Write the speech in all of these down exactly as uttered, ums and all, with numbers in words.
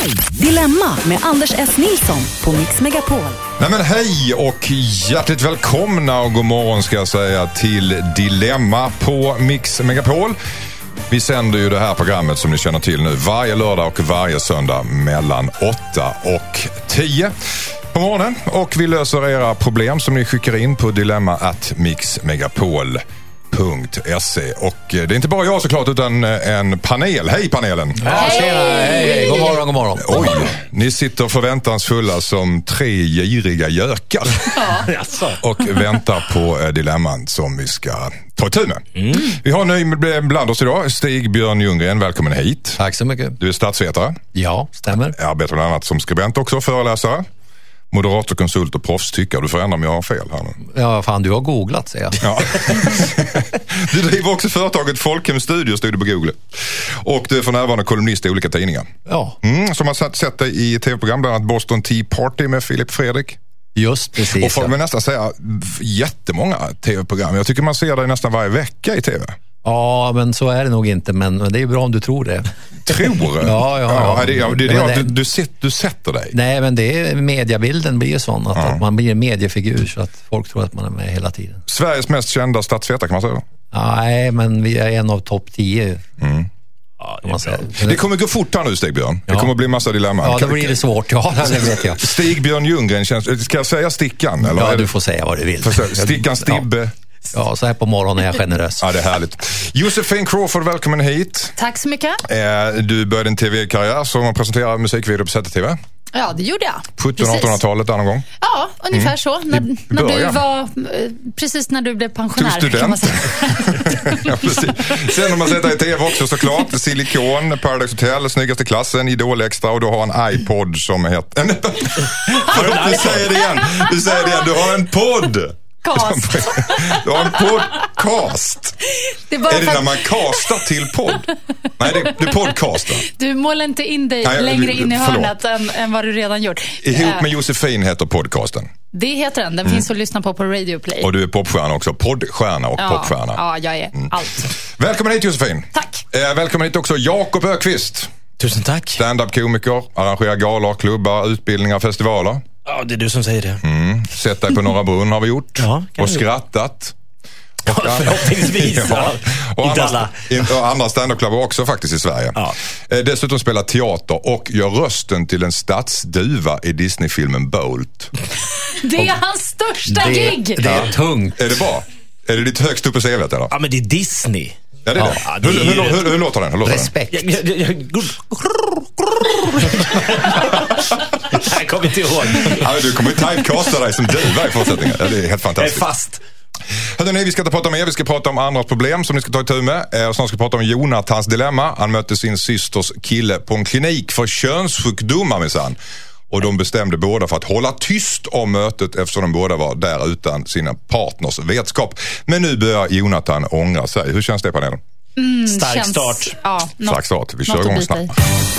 Dilemma med Anders S. Nilsson på Mix Megapol. Nej men hej och hjärtligt välkomna och god morgon ska jag säga till Dilemma på Mix Megapol. Vi sänder ju det här programmet som ni känner till nu varje lördag och varje söndag mellan åtta och tio på morgonen. Och vi löser era problem som ni skickar in på dilemma at mixmegapol punkt se. Och det är inte bara jag såklart utan en panel. Hej panelen! Ja, tjena, hej, hej. God morgon, god morgon. Oj, ni sitter förväntansfulla som tre giriga gökar. Ja. Och väntar på dilemman som vi ska ta itu med. Mm. Vi har nu bland oss idag Stig Björn Ljunggren, välkommen hit. Tack så mycket. Du är statsvetare. Ja, stämmer. Jag arbetar bland annat som skribent också, föreläsare. Moderator, konsult och proffstyckare. Du får ändra om jag har fel här nu. Ja, fan, du har googlat, säger jag. Ja. Du driver också företaget Folkhem Studio, stod det på Google. Och du är för närvarande kolumnist i olika tidningar. Ja. Mm, som har sett, sett dig i tv-program, bland annat Boston Tea Party med Filip Fredrik. Just precis. Och får man nästan säga jättemånga tv-program. Jag tycker man ser dig nästan varje vecka i tv. Ja, men så är det nog inte, men det är bra om du tror det. Tror du? Ja, ja, ja. ja. Det, ja, det är det, det, du, du, set, du sätter dig. Nej, men det är, mediebilden blir ju sån att, ja. att man blir en mediefigur så att folk tror att man är med hela tiden. Sveriges mest kända statsvetare kan man säga. Nej, men vi är en av topp tio. Mm. Ja, det, man säga. Det kommer gå fort här nu, Stig Björn. Ja. Det kommer bli massa dilemman. Ja, då blir det svårt. Ja, det vet jag. Stig Björn Ljunggren, känns, ska jag säga Stickan? Eller? Ja, du får säga vad du vill. Stickan Stibbe. Ja. Ja, så här på morgonen är jag generös. Ja, det är härligt. Josefin Crawford, välkommen hit. Tack så mycket. Du började en tv-karriär som presenterar musikvideo på Z T V. Ja, det gjorde jag. sjuttonhundratalet någon gång. Ja, ungefär mm. så. När, när du var, precis när du blev pensionär. Du student. Ja, precis. Sen har man sett dig i tv också såklart. Silikon, Paradise Hotel, Snyggaste klassen, Idol Extra och du har en iPod som heter... Du säger det igen. Du säger det igen. Du har en podd. Cast. Du har en podcast. Det är, är det när man castar till podd? Nej, det, det är podcasten. Du målar inte in dig Nej, längre in i hörnet än, än vad du redan gjort. Ihop med Josefin heter podcasten. Det heter den. Den mm. finns att lyssna på på Radio Play. Och du är popstjärna också. Poddstjärna och ja, popstjärna. Ja, jag är mm. allt. Välkommen hit Josefin. Tack. Eh, välkommen hit också Jakob Öqvist. Tusen tack. Stand-up-komiker, arrangerar galor, klubbar, utbildningar, festivaler. Ja, det är du som säger det. Mm. Sett dig på Norra Brunn har vi gjort. Ja, och skrattat. Och ja, förhoppningsvis. Ja. Och, inte andra, alla. och andra stand-up-klubbar också faktiskt i Sverige. Ja. Dessutom spelar teater och gör rösten till en stadsduva i Disney-filmen Bolt. Det är hans största det, gig. Det är tungt. Är det bra? Är det lite högst upp på C V:t eller? Ja, men det är Disney. Ja, det är ja, det. det hur, är hur, hur, hur låter den? Hur låter Respekt. Den? Jag, jag, jag, jag kommer inte ihåg. Ja, du kommer ju typecasta dig som duva i fortsättningen. Ja, det är helt fantastiskt. Jag är fast. Hörrni, vi ska inte prata om er, vi ska prata om andra problem som ni ska ta itu med. Och sen ska vi prata om Jonathans dilemma. Han mötte sin systers kille på en klinik för könssjukdomar minsann. Och de bestämde båda för att hålla tyst om mötet eftersom de båda var där utan sina partners vetskap. Men nu börjar Jonathan ångra sig. Hur känns det, panelen? Mm, Stark känns, start. Ja, Stark start. Vi kör igång snabbt.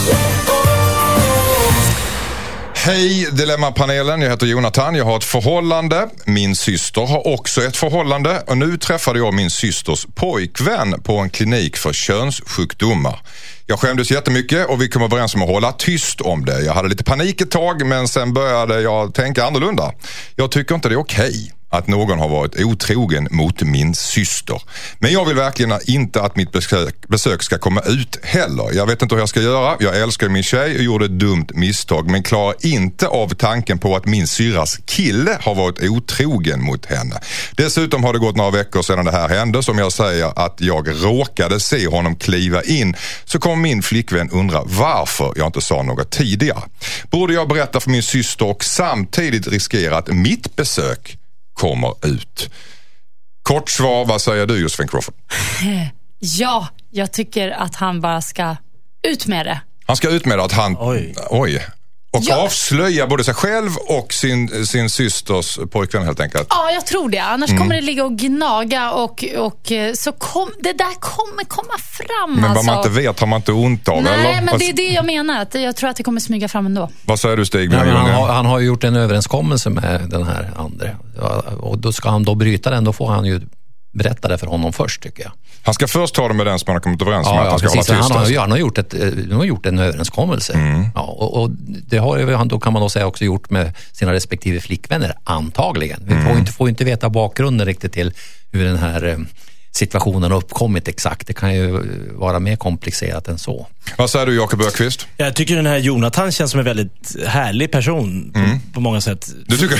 Hej Dilemma-panelen, jag heter Jonathan, jag har ett förhållande, min syster har också ett förhållande och nu träffade jag min systers pojkvän på en klinik för könssjukdomar. Jag skämdes jättemycket och vi kom överens om att hålla tyst om det. Jag hade lite panik ett tag men sen började jag tänka annorlunda. Jag tycker inte det är okej att någon har varit otrogen mot min syster. Men jag vill verkligen inte att mitt besök, besök ska komma ut heller. Jag vet inte hur jag ska göra. Jag älskar min tjej och gjorde ett dumt misstag men klarar inte av tanken på att min syrras kille har varit otrogen mot henne. Dessutom har det gått några veckor sedan det här hände. Som jag säger att jag råkade se honom kliva in så kommer min flickvän undra varför jag inte sa något tidigare. Borde jag berätta för min syster och samtidigt riskera att mitt besök kommer ut? Kort svar, vad säger du Josefin Crawford? Ja, jag tycker att han bara ska ut med det. Han ska ut med det att han... Oj. Oj. Och ja. avslöja både sig själv och sin, sin systers pojkvän helt enkelt. Ja, jag tror det. Annars mm. kommer det ligga och gnaga och, och så kom, det där kommer komma fram. Men alltså. vad man inte vet har man inte ont av. Nej, eller? men det är det jag menar. Att jag tror att det kommer smyga fram ändå. Vad säger du Stig? Nej, han, har, han har ju gjort en överenskommelse med den här andra. Och då ska han då bryta den, då får han ju berätta det för honom först, tycker jag. Han ska först ta det med den som han har kommit överens om, ja, att han ska ja, hålla tyst. Han har, ju, han har gjort, ett, han har gjort en överenskommelse. Mm. Ja, och, och det har han då, kan man då säga, också gjort med sina respektive flickvänner, antagligen. Vi mm. får inte, får inte veta bakgrunden riktigt till hur den här situationen har uppkommit exakt. Det kan ju vara mer komplicerat än så. Vad säger du, Jakob Ökvist? Jag tycker den här Jonathan känns som en väldigt härlig person på, mm. på många sätt. Du tycker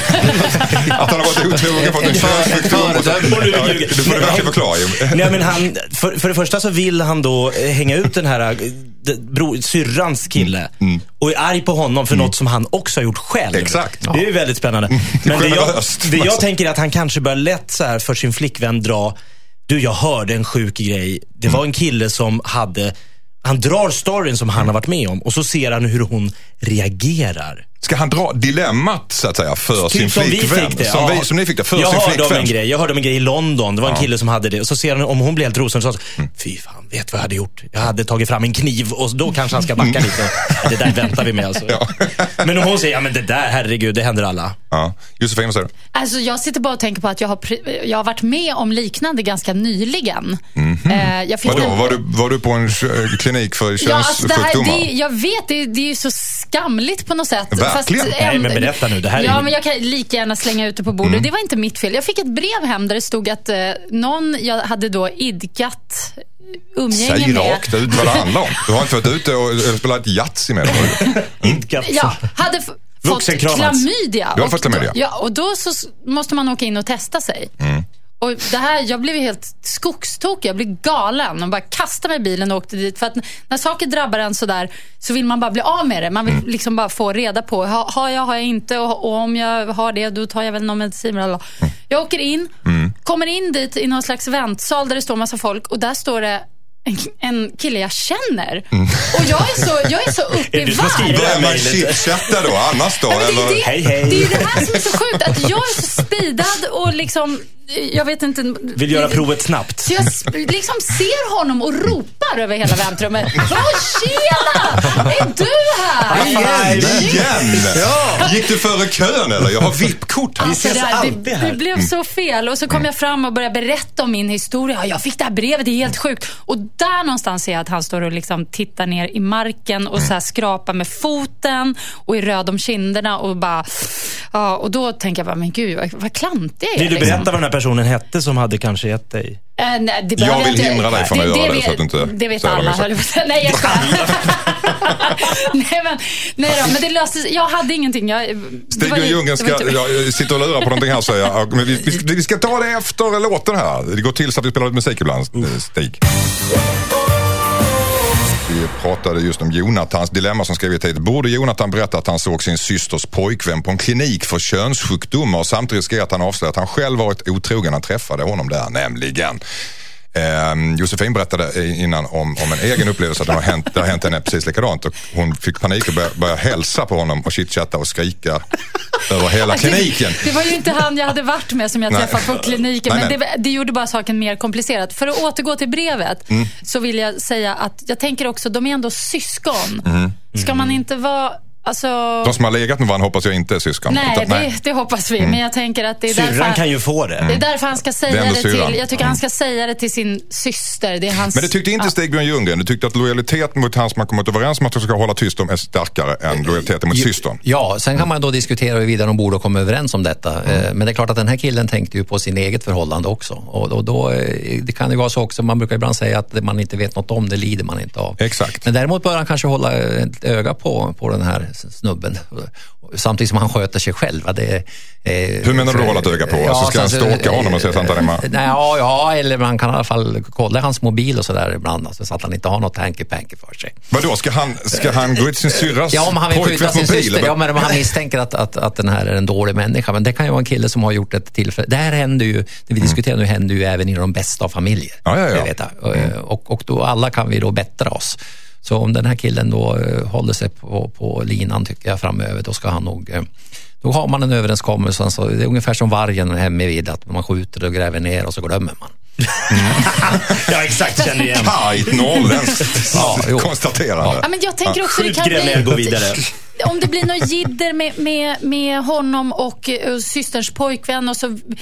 att han har varit otrogen, fått en könssjukdom? Du får det verkligen förklara. Nej, men han, för, för det första så vill han då hänga ut den här bro, syrrans kille mm. och är arg på honom för mm. något som han också har gjort själv. Exakt. Det är ju väldigt spännande. Men det jag, det jag tänker är att han kanske bör lätt så här för sin flickvän dra: du, jag hörde en sjuk grej. Det var en kille som hade... Han drar storyn som han har varit med om och så ser han hur hon reagerar. Ska han dra dilemmat, så att säga, för typ sin flickvän? Som, som, ja. vi, som ni fick det, för jag sin hörde flickvän? Om en grej. Jag hörde om en grej i London. Det var en ja. kille som hade det. Och så ser han om hon blir helt rosen och så mm. fy fan, vet vad jag hade gjort? Jag hade tagit fram en kniv och då kanske han ska backa lite. Det där väntar vi med alltså. Ja. Men om hon säger, ja men det där, herregud, det händer alla. Ja. Josefin, vad säger du? Alltså jag sitter bara och tänker på att jag har, jag har varit med om liknande ganska nyligen. Mm-hmm. eh, jag fick Vadå? en... Var, du, var du på en klinik för könssjukdomar? Ja, alltså det här, det, jag vet, det, det är ju så skamligt på något sätt. Verkligen? Fast, Nej, men berätta nu. Det här är ja, men jag kan lika gärna slänga ut det på bordet. Mm. Det var inte mitt fel. Jag fick ett brev hem där det stod att eh, någon jag hade då idkat umgänge Säg med. Säg rakt ut vad det handlar om. Du har inte varit ute och spelat Yatzy med dem. Idkat. Ja, hade f- fått klamydia. Du har fått klamydia. Och då, ja, och då så måste man åka in och testa sig. Mm. Och det här, jag blev helt skogstokig, jag blev galen och bara kastade mig i bilen och åkte dit. För att när saker drabbar en så där så vill man bara bli av med det. Man vill mm. liksom bara få reda på, har, har jag, har jag inte, och, och om jag har det, då tar jag väl någon medicin eller. Mm. Jag åker in, mm. kommer in dit i någon slags väntsal där det står massa folk och där står det En, en kille jag känner. Mm. Och jag är så, jag är så uppe i varv. Börjar man chitchatta då? Annars då? Ja, det, eller? Det, hej, hej. Det är ju det här som är så sjukt. Att jag är så speedad och liksom, jag vet inte. Vill göra provet snabbt. Så jag liksom ser honom och ropar över hela väntrummet. Åh, tjena! Är du här? Igen! Igen. Ja. Gick du före kön eller? Jag har V I P-kort. Alltså, det, här, det, det blev så fel. Och så kom jag fram och började berätta om min historia. Jag fick det här brevet, det är helt sjukt. Och där någonstans ser jag att han står och liksom tittar ner i marken och så här skrapar med foten och är röd om kinderna och bara, ja, och då tänker jag bara, men gud, vad, vad klantig jag är. Vill du liksom. berätta vad den här personen hette som hade kanske gett dig? Äh, nej, det jag vill inte, hindra dig från att göra det, vet, så att du inte det vet alla. Nej, jag ska. nej, men, nej då, men det löstes. Jag hade ingenting. Jag, Stig och Ljunggren ska jag sitter och lurar på någonting här, säger jag. Men vi, vi, vi ska ta det efter låten här. Det går till så att vi spelar lite musik ibland, Stig. Vi pratade just om Jonathans dilemma som skrivit hit. Borde Jonathan berätta att han såg sin systers pojkvän på en klinik för könssjukdomar och samtidigt skrev att han avslöjade att han själv varit otrogen när han träffade honom där, nämligen. Eh, Josefin berättade innan om, om en egen upplevelse att det har hänt, det har hänt henne precis likadant och hon fick panik och började, började hälsa på honom och chitchatta och skrika över hela kliniken. Det, det var ju inte han jag hade varit med som jag nej. träffade på kliniken, nej, men nej. Det, det gjorde bara saken mer komplicerad. För att återgå till brevet mm. så vill jag säga att jag tänker också, de är ändå syskon. Mm. Ska man inte vara... Alltså... De som har legat med varandra hoppas jag inte är syskon. Nej, utan, det, nej. det hoppas vi. Mm. Men jag tänker att det är syrran därför... Syrran kan ju få det. Det är därför han ska säga det, det till... syrran. Jag tycker mm. han ska säga det till sin syster. Det är hans... Men det tyckte inte Stig Björn Ljunggren. Du tyckte att lojaliteten mot han som har kommit överens om att du ska hålla tyst om är starkare än lojaliteten mot systern. Ja, sen kan man då diskutera huruvida de borde komma överens om detta. Mm. Men det är klart att den här killen tänkte ju på sin eget förhållande också. Och då, då, det kan ju vara så också, man brukar ibland säga att man inte vet något om, det lider man inte av. Exakt. Men däremot bör han kanske hålla ett öga på, på den här snubben. Samtidigt som han sköter sig själv. Det, eh, Hur menar du att hålla ett öga på? Ja, alltså ska han stalka honom och se att han tar hemma? Nej, ja, ja, eller man kan i alla fall kolla hans mobil och sådär ibland. Alltså, så att han inte har något hanky-panky för sig. Vadå, ska han, ska han gå ut sin syrras ja, om han vill skjuta sin mobil? Syster, ja, men om han misstänker att, att, att den här är en dålig människa. Men det kan ju vara en kille som har gjort ett tillfälle. Det här händer ju, det vi mm. diskuterar nu händer ju även i de bästa av familjer. Ja, ja, ja. Vet jag. Mm. Och, och då alla kan vi då bättra oss. Så om den här killen då uh, håller sig på, på linan tycker jag framöver, då ska han nog... Uh, då har man en överenskommelse. Alltså, det är ungefär som vargen hemma vid att man skjuter och gräver ner och så glömmer man. Mm. ja, exakt, känner igen. Tajt norrländskt ja, konstaterande. Ja, men jag tänker också ja. det kan bli... gå vidare. Om det blir något jidder med, med, med honom och, och systerns pojkvän och så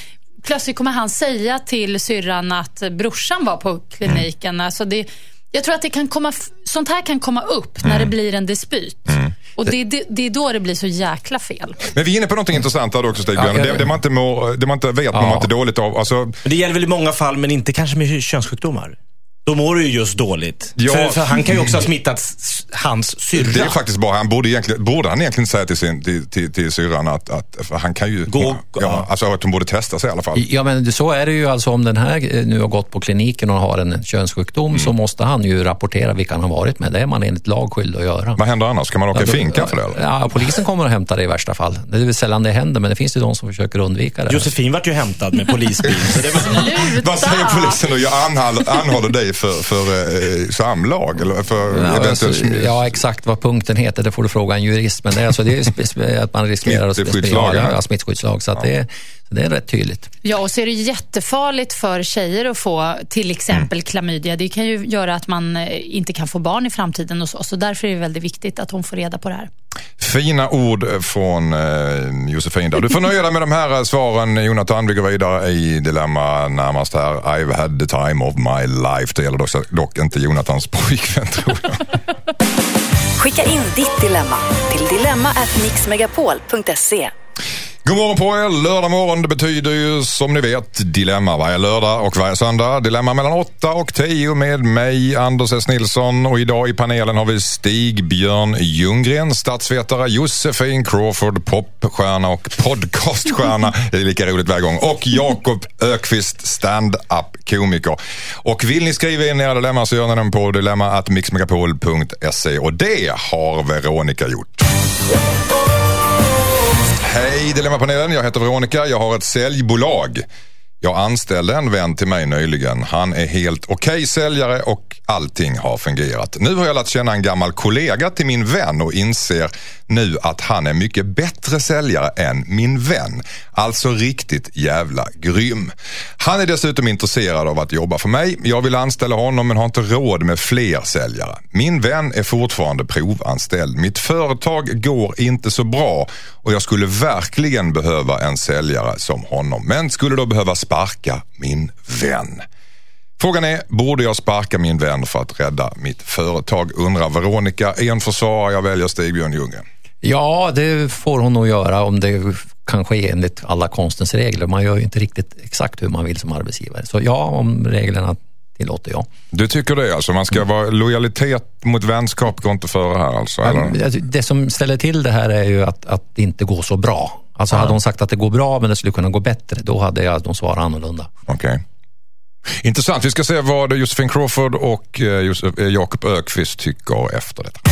plötsligt kommer han säga till syrran att brorsan var på kliniken. Mm. Alltså det, jag tror att det kan komma, sånt här kan komma upp mm. när det blir en dispyt. Mm. Och det, det, det är då det blir så jäkla fel. Men vi är inne på något intressant där också, Stig Björn. Ja, det, det, man inte må, det man inte vet, ja. man inte dåligt av. Alltså... Det gäller väl i många fall, men inte kanske med könssjukdomar. Då mår du ju just dåligt. Ja. För, för han kan ju också ha smittat hans syrra. Det är faktiskt bara, han borde, egentligen, borde han egentligen säga till, sin, till, till, till syrran att, att för han kan ju... Gå, ja, alltså att hon borde testa sig i alla fall. Ja, men så är det ju alltså om den här nu har gått på kliniken och har en könssjukdom mm. så måste han ju rapportera vilka han har varit med. Det är man enligt lag skyldig att göra. Vad händer annars? Kan man åka ja, då, finka för det? Eller? Ja, polisen kommer att hämta det i värsta fall. Det är väl sällan det händer, men det finns ju de som försöker undvika det. Josefin vart ju hämtad med polisbil. Så det var... Vad säger polisen då? Jag anhåller, anhåller dig för... för samlag eller för ja, alltså, ja, exakt vad punkten heter, det får du fråga en jurist, men det är alltså det är att man riskerar att smittskyddslag, ja, smittskyddslag så att ja. det, det är rätt tydligt. Ja, och så är det jättefarligt för tjejer att få till exempel mm. klamydia. Det kan ju göra att man inte kan få barn i framtiden och så, så därför är det väldigt viktigt att hon får reda på det här. Fina ord från eh, Josefin där. Du får nöja dig med de här svaren, Jonathan. Vi går vidare i dilemma närmast här. I've had the time of my life. Det gäller dock, dock inte Jonathans pojkvän, tror jag. Skicka in ditt dilemma till dilemma at mixmegapol punkt se. God morgon på er. Lördag morgon, det betyder ju som ni vet dilemma varje lördag och varje söndag. Dilemma mellan åtta och tio med mig, Anders S. Nilsson. Och idag i panelen har vi Stig Björn Ljunggren, statsvetare, Josefin Crawford, popstjärna och podcaststjärna. Det är lika roligt varje gång. Och Jakob Ökvist, stand-up-komiker. Och vill ni skriva in era dilemma så gör ni den på dilemma at mixmegapol punkt se. Och det har Veronica gjort. Hej Dilemmapanelen, jag heter Veronica, jag har ett säljbolag. Jag anställde en vän till mig nyligen. Han är helt okej säljare och allting har fungerat. Nu har jag lärt känna en gammal kollega till min vän och inser nu att han är mycket bättre säljare än min vän. Alltså riktigt jävla grym. Han är dessutom intresserad av att jobba för mig. Jag vill anställa honom men har inte råd med fler säljare. Min vän är fortfarande provanställd. Mitt företag går inte så bra och jag skulle verkligen behöva en säljare som honom. Men skulle då behöva sparka min vän. Frågan är, borde jag sparka min vän för att rädda mitt företag? Undrar Veronica. En försvar, jag väljer Stig Björn Ljunggren. Ja, det får hon nog göra om det kan ske enligt alla konstens regler. Man gör ju inte riktigt exakt hur man vill som arbetsgivare. Så ja, om reglerna tillåter jag. Du tycker det alltså? Man ska mm. vara lojalitet mot vänskap går inte före här alltså? Eller? Det som ställer till det här är ju att, att det inte går så bra. Alltså ja. Hade hon sagt att det går bra men det skulle kunna gå bättre, då hade jag de svarat annorlunda. Okej. Okay. Intressant. Vi ska se vad Josefin Crawford och Josef, Jakob Ökvist tycker efter detta.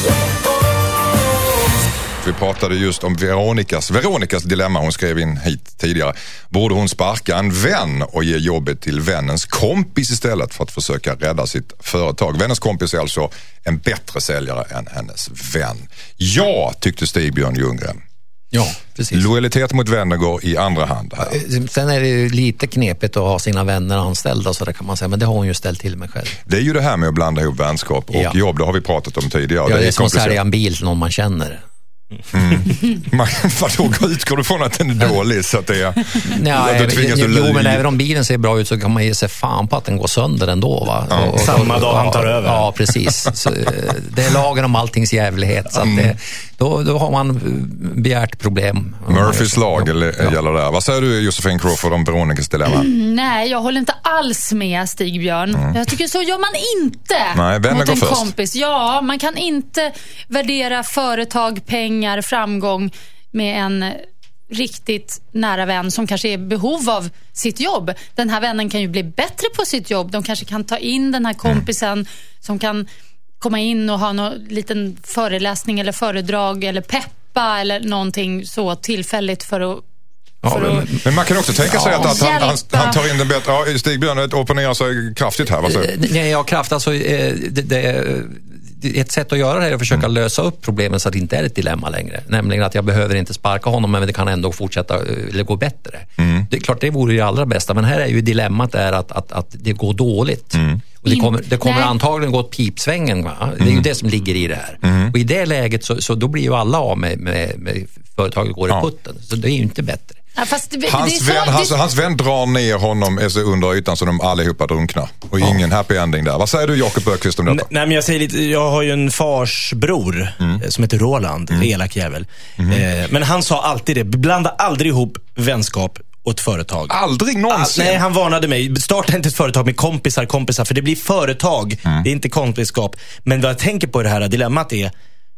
Vi pratade just om Veronicas, Veronicas dilemma. Hon skrev in hit tidigare. Borde hon sparka en vän och ge jobbet till vännens kompis istället för att försöka rädda sitt företag? Vännens kompis är alltså en bättre säljare än hennes vän. Ja, tyckte Stig Björn Ljunggren. Ja, precis. Lojalitet mot vänner går i andra hand här. Sen är det ju lite knepigt att ha sina vänner anställda, så det kan man säga, men det har hon ju ställt till med själv. Det är ju det här med att blanda ihop vänskap och ja. jobb, det har vi pratat om tidigare. Ja, det är, är som att sälja en bil till någon man känner. Mm. Man, vadå, utgår du från att den är dålig så att det är... Nej, jo, jo, men även om bilen ser bra ut så kan man ge sig fan på att den går sönder ändå, va? Ja. Och, och, samma dag han tar över. Ja, precis. Så, det är lagen om alltings jävlighet. Så att det, då, då har man begärt problem. Murphys lag eller, ja. gäller det. Vad säger du, Josefin Crawford, om Veronicas dilemma? Mm, nej, jag håller inte alls med Stig Björn. Mm. Jag tycker så gör man inte. Nej, vem mot går en först? Kompis. Ja, man kan inte värdera företag, pengar, framgång med en riktigt nära vän som kanske är i behov av sitt jobb. Den här vännen kan ju bli bättre på sitt jobb. De kanske kan ta in den här kompisen mm. som kan komma in och ha någon liten föreläsning eller föredrag eller peppa eller någonting så tillfälligt för att... Ja, men, att, men man kan också tänka sig ja, att, att han, han, han tar in den bättre... Ja, Stig Björn opponerar sig kraftigt här. Vad säger? Nej, ja, kraft. Alltså, det, det, ett sätt att göra det är att försöka mm. lösa upp problemen så att det inte är ett dilemma längre. Nämligen att jag behöver inte sparka honom, men det kan ändå fortsätta eller gå bättre. Mm. Det är klart, det vore ju allra bästa. Men här är ju dilemmat är att, att, att det går dåligt. Mm. Och det kommer, det kommer antagligen gå åt pipsvängen. Va? Det är ju det som ligger i det här. Mm. Och i det läget så, så då blir ju alla av med, med, med företaget går i ja. putten. Så det är ju inte bättre. Ja, fast det, hans, det är vän, så, hans, det... hans vän drar ner honom under ytan så de allihopa drunknar. Och ja. ingen happy ending där. Vad säger du, Jakob Öqvist, om detta? N- nej, men jag säger lite, jag har ju en farsbror mm. som heter Roland, mm. elak jävel. Mm. Eh, men han sa alltid det, blanda aldrig ihop vänskap och ett företag. Aldrig någonsin? All, nej, han varnade mig. Starta inte ett företag med kompisar, kompisar, för det blir företag. Mm. Det är inte kompisskap. Men vad jag tänker på i det här dilemmat är,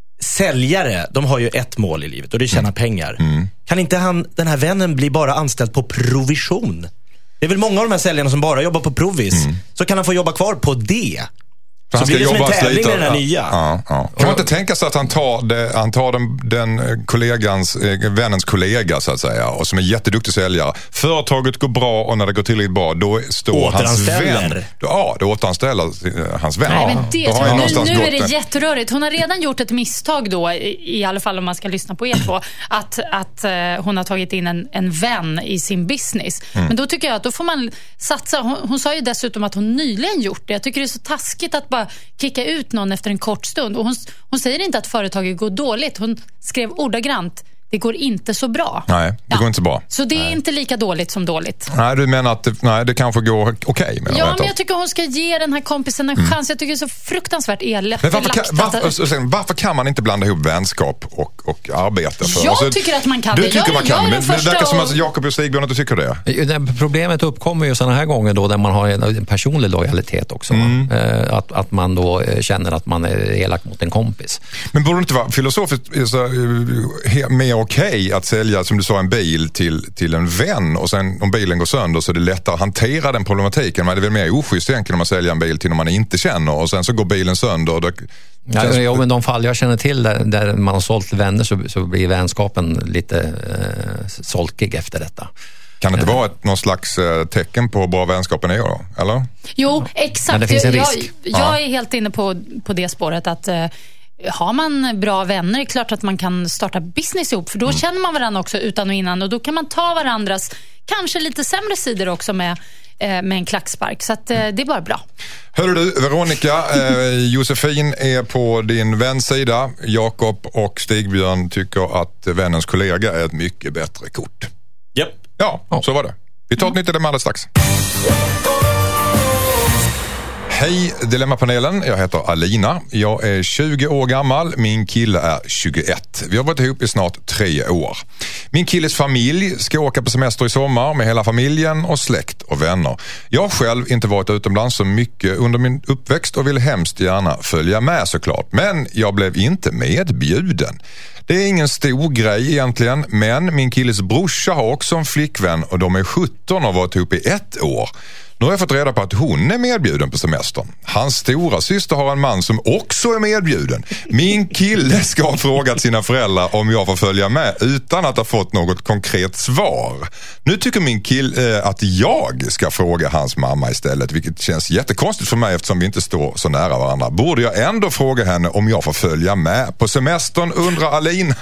säljare, de har ju ett mål i livet och det är tjäna mm. pengar. Mm. Kan inte han, den här vännen, bli bara anställd på provision? Det är väl många av de här säljarna som bara jobbar på provis. Mm. Så kan han få jobba kvar på det. Så han blir det som en tävling lite, med den här ja, nya. Ja, ja. Kan man inte tänka sig att han tar, det, han tar den, den kollegans, eh, vännens kollega så att säga, och som är jätteduktig säljare. Företaget går bra och när det går tillräckligt bra, då står hans vän. Då, ja, då återanställer eh, hans vän. Nej, men det, ja, nu nu är det jätterörigt. Hon har redan gjort ett misstag då, i, i alla fall om man ska lyssna på er två, att, att eh, hon har tagit in en, en vän i sin business. Mm. Men då tycker jag att då får man satsa. Hon, hon sa ju dessutom att hon nyligen gjort det. Jag tycker det är så taskigt att bara kicka ut någon efter en kort stund. Och hon, hon säger inte att företaget går dåligt. Hon skrev ordagrant, det går inte så bra. Nej, det ja. går inte så bra. Så det är nej. inte lika dåligt som dåligt. Nej, du menar att det, nej, det kanske går okej okay, med Ja, men jag tycker hon ska ge den här kompisen en mm. chans. Jag tycker det är så fruktansvärt elakt. Men varför, kan, varför, varför kan man inte blanda ihop vänskap och, och arbete? För? Jag alltså, tycker att man kan du det. Du tycker jag, man kan, men det verkar som och... att Jakob och Stigbjörn att du tycker det. Problemet uppkommer ju sådana här gånger då där man har en personlig lojalitet också. Mm. Att, att man då känner att man är elak mot en kompis. Men borde det inte vara filosofiskt så, mer okej att sälja, som du sa, en bil till, till en vän, och sen om bilen går sönder så är det lättare att hantera den problematiken. Men det är väl mer oschysst egentligen om man säljer en bil till någon man inte känner och sen så går bilen sönder och det ja, känns... ja, men de fall jag känner till där, där man har sålt vänner så, så blir vänskapen lite eh, solkig efter detta. Kan det inte vara ett, någon slags eh, tecken på bra vänskapen är då, eller? Jo, exakt. Men det finns en risk. Jag, jag ja. är helt inne på, på det spåret att eh, har man bra vänner, är det klart att man kan starta business ihop, för då mm. känner man varandra också utan och innan, och då kan man ta varandras kanske lite sämre sidor också med, eh, med en klackspark, så att, eh, det är bara bra. Hörru du, Veronica, eh, Josefin är på din väns sida. Jakob och Stigbjörn tycker att vännens kollega är ett mycket bättre kort. Yep. Ja, oh. så var det. Vi tar ett mm. nytt dilemma alldeles strax. Hej Dilemmapanelen, jag heter Alina. Jag är tjugo år gammal, min kille är tjugoett. Vi har varit ihop i snart tre år. Min killes familj ska åka på semester i sommar med hela familjen och släkt och vänner. Jag har själv inte varit utomlands så mycket under min uppväxt och vill hemskt gärna följa med såklart. Men jag blev inte medbjuden. Det är ingen stor grej egentligen, men min killes brorsa har också en flickvän och de är sjutton och har varit ihop i ett år. Nu har jag fått reda på att hon är medbjuden på semestern. Hans stora syster har en man som också är medbjuden. Min kille ska ha frågat sina föräldrar om jag får följa med utan att ha fått något konkret svar. Nu tycker min kille äh, att jag ska fråga hans mamma istället, vilket känns jättekonstigt för mig eftersom vi inte står så nära varandra. Borde jag ändå fråga henne om jag får följa med på semestern, undrar Alina.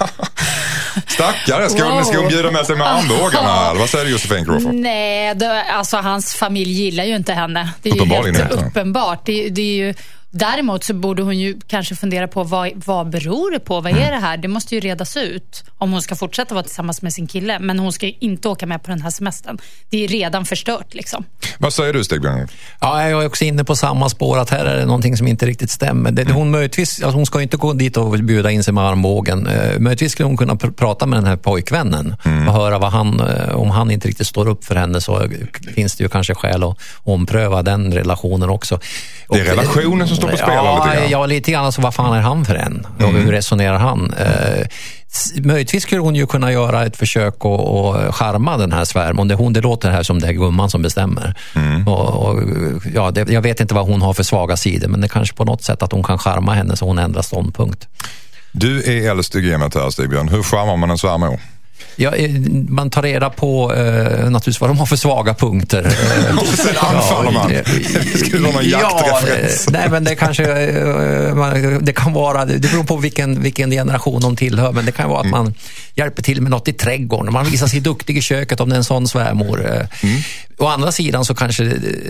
Stackare, ska, wow. ska hon bjuda med sig med armbågarna här? Vad säger du, Josefin Crawford? Nej, det, alltså hans familj gillar ju inte henne. Det är ju helt inte. uppenbart. Det, det är ju, däremot så borde hon ju kanske fundera på vad, vad beror det på? Vad är det här? Det måste ju redas ut om hon ska fortsätta vara tillsammans med sin kille. Men hon ska ju inte åka med på den här semestern. Det är redan förstört liksom. Vad säger du, Stigbjörn? Ja, jag är också inne på samma spår att här är det någonting som inte riktigt stämmer. Det, hon, möjligtvis, alltså hon ska inte gå dit och bjuda in sig med armbågen. Möjligtvis skulle hon kunna pr- prata med den här pojkvännen mm. och höra vad han, om han inte riktigt står upp för henne, så finns det ju kanske skäl att ompröva den relationen också. Det är och, relationen som står på spel ja, lite grann. Ja, lite grann. Alltså, vad fan är han för en? Och mm. hur resonerar han? Eh, möjligtvis skulle hon ju kunna göra ett försök att, att charma den här svärmon. Det, hon, det låter här som det är gumman som bestämmer. Mm. Och, och, ja, det, jag vet inte vad hon har för svaga sidor, men det kanske på något sätt att hon kan charma henne så hon ändrar ståndpunkt. Du är äldst i gamet här, Stigbjörn. Hur charmar man en svärmor? Ja, man tar reda på eh, naturligtvis vad de har för svaga punkter. Och sen anfaller man. Det skulle vara någon jaktreferens. Ja, nej, men det kanske eh, det kan vara, det beror på vilken, vilken generation de tillhör, men det kan vara att mm. man hjälper till med något i trädgården. Man visar sig duktig i köket om det är en sån svärmor. Mm. Å andra sidan så kanske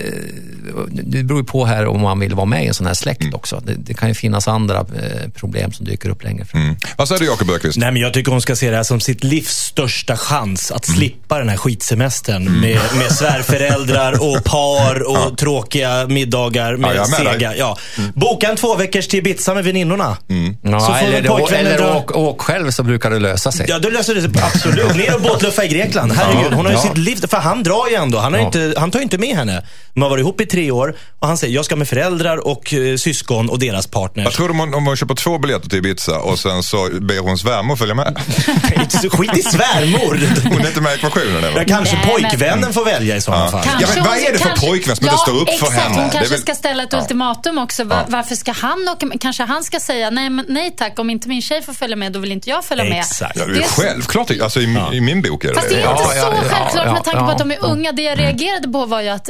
det beror på här om man vill vara med i en sån här släkt mm. också. Det, det kan ju finnas andra eh, problem som dyker upp längre fram. Mm. Vad säger du, Jakob Öqvist? Nej, men jag tycker hon ska se det här som sitt livs största chans att slippa den här skitsemestern med, med svärföräldrar och par och ja. tråkiga middagar med ja, sega. Ja. Mm. Boka en två veckors till Ibiza med väninnorna. Mm. Ja, så eller då, eller åk, åk själv så brukar det lösa sig. Ja, det löser det sig absolut. Ner och båtluffa i Grekland. Herregud, hon har ju ja. sitt liv, för han drar ju ändå. Han, har ja. inte, han tar inte med henne. De har varit ihop i tre år och han säger, jag ska med föräldrar och uh, syskon och deras partners. Jag tror om man, om man köper två biljetter till Ibiza och sen så ber hon svärmor följa med. Skit i svärmor. Hon är inte med i ekvationen. Eller? Kanske nej, pojkvännen men... får välja i sådana ja. fall. Ja, men vad är det för kanske... pojkvän som ja, inte står upp exakt. för henne? Hon kanske väl... ska ställa ett ja. ultimatum också. Var, varför ska han åka med? Kanske han ska säga, nej, men, nej tack, om inte min tjej får följa med, då vill inte jag följa med. Exakt. Ja, det är självklart, alltså i, ja. i min bok är det. Fast det är inte ja, så ja, självklart ja, med tanke ja, på att de är ja. unga. Det jag reagerade på var ju att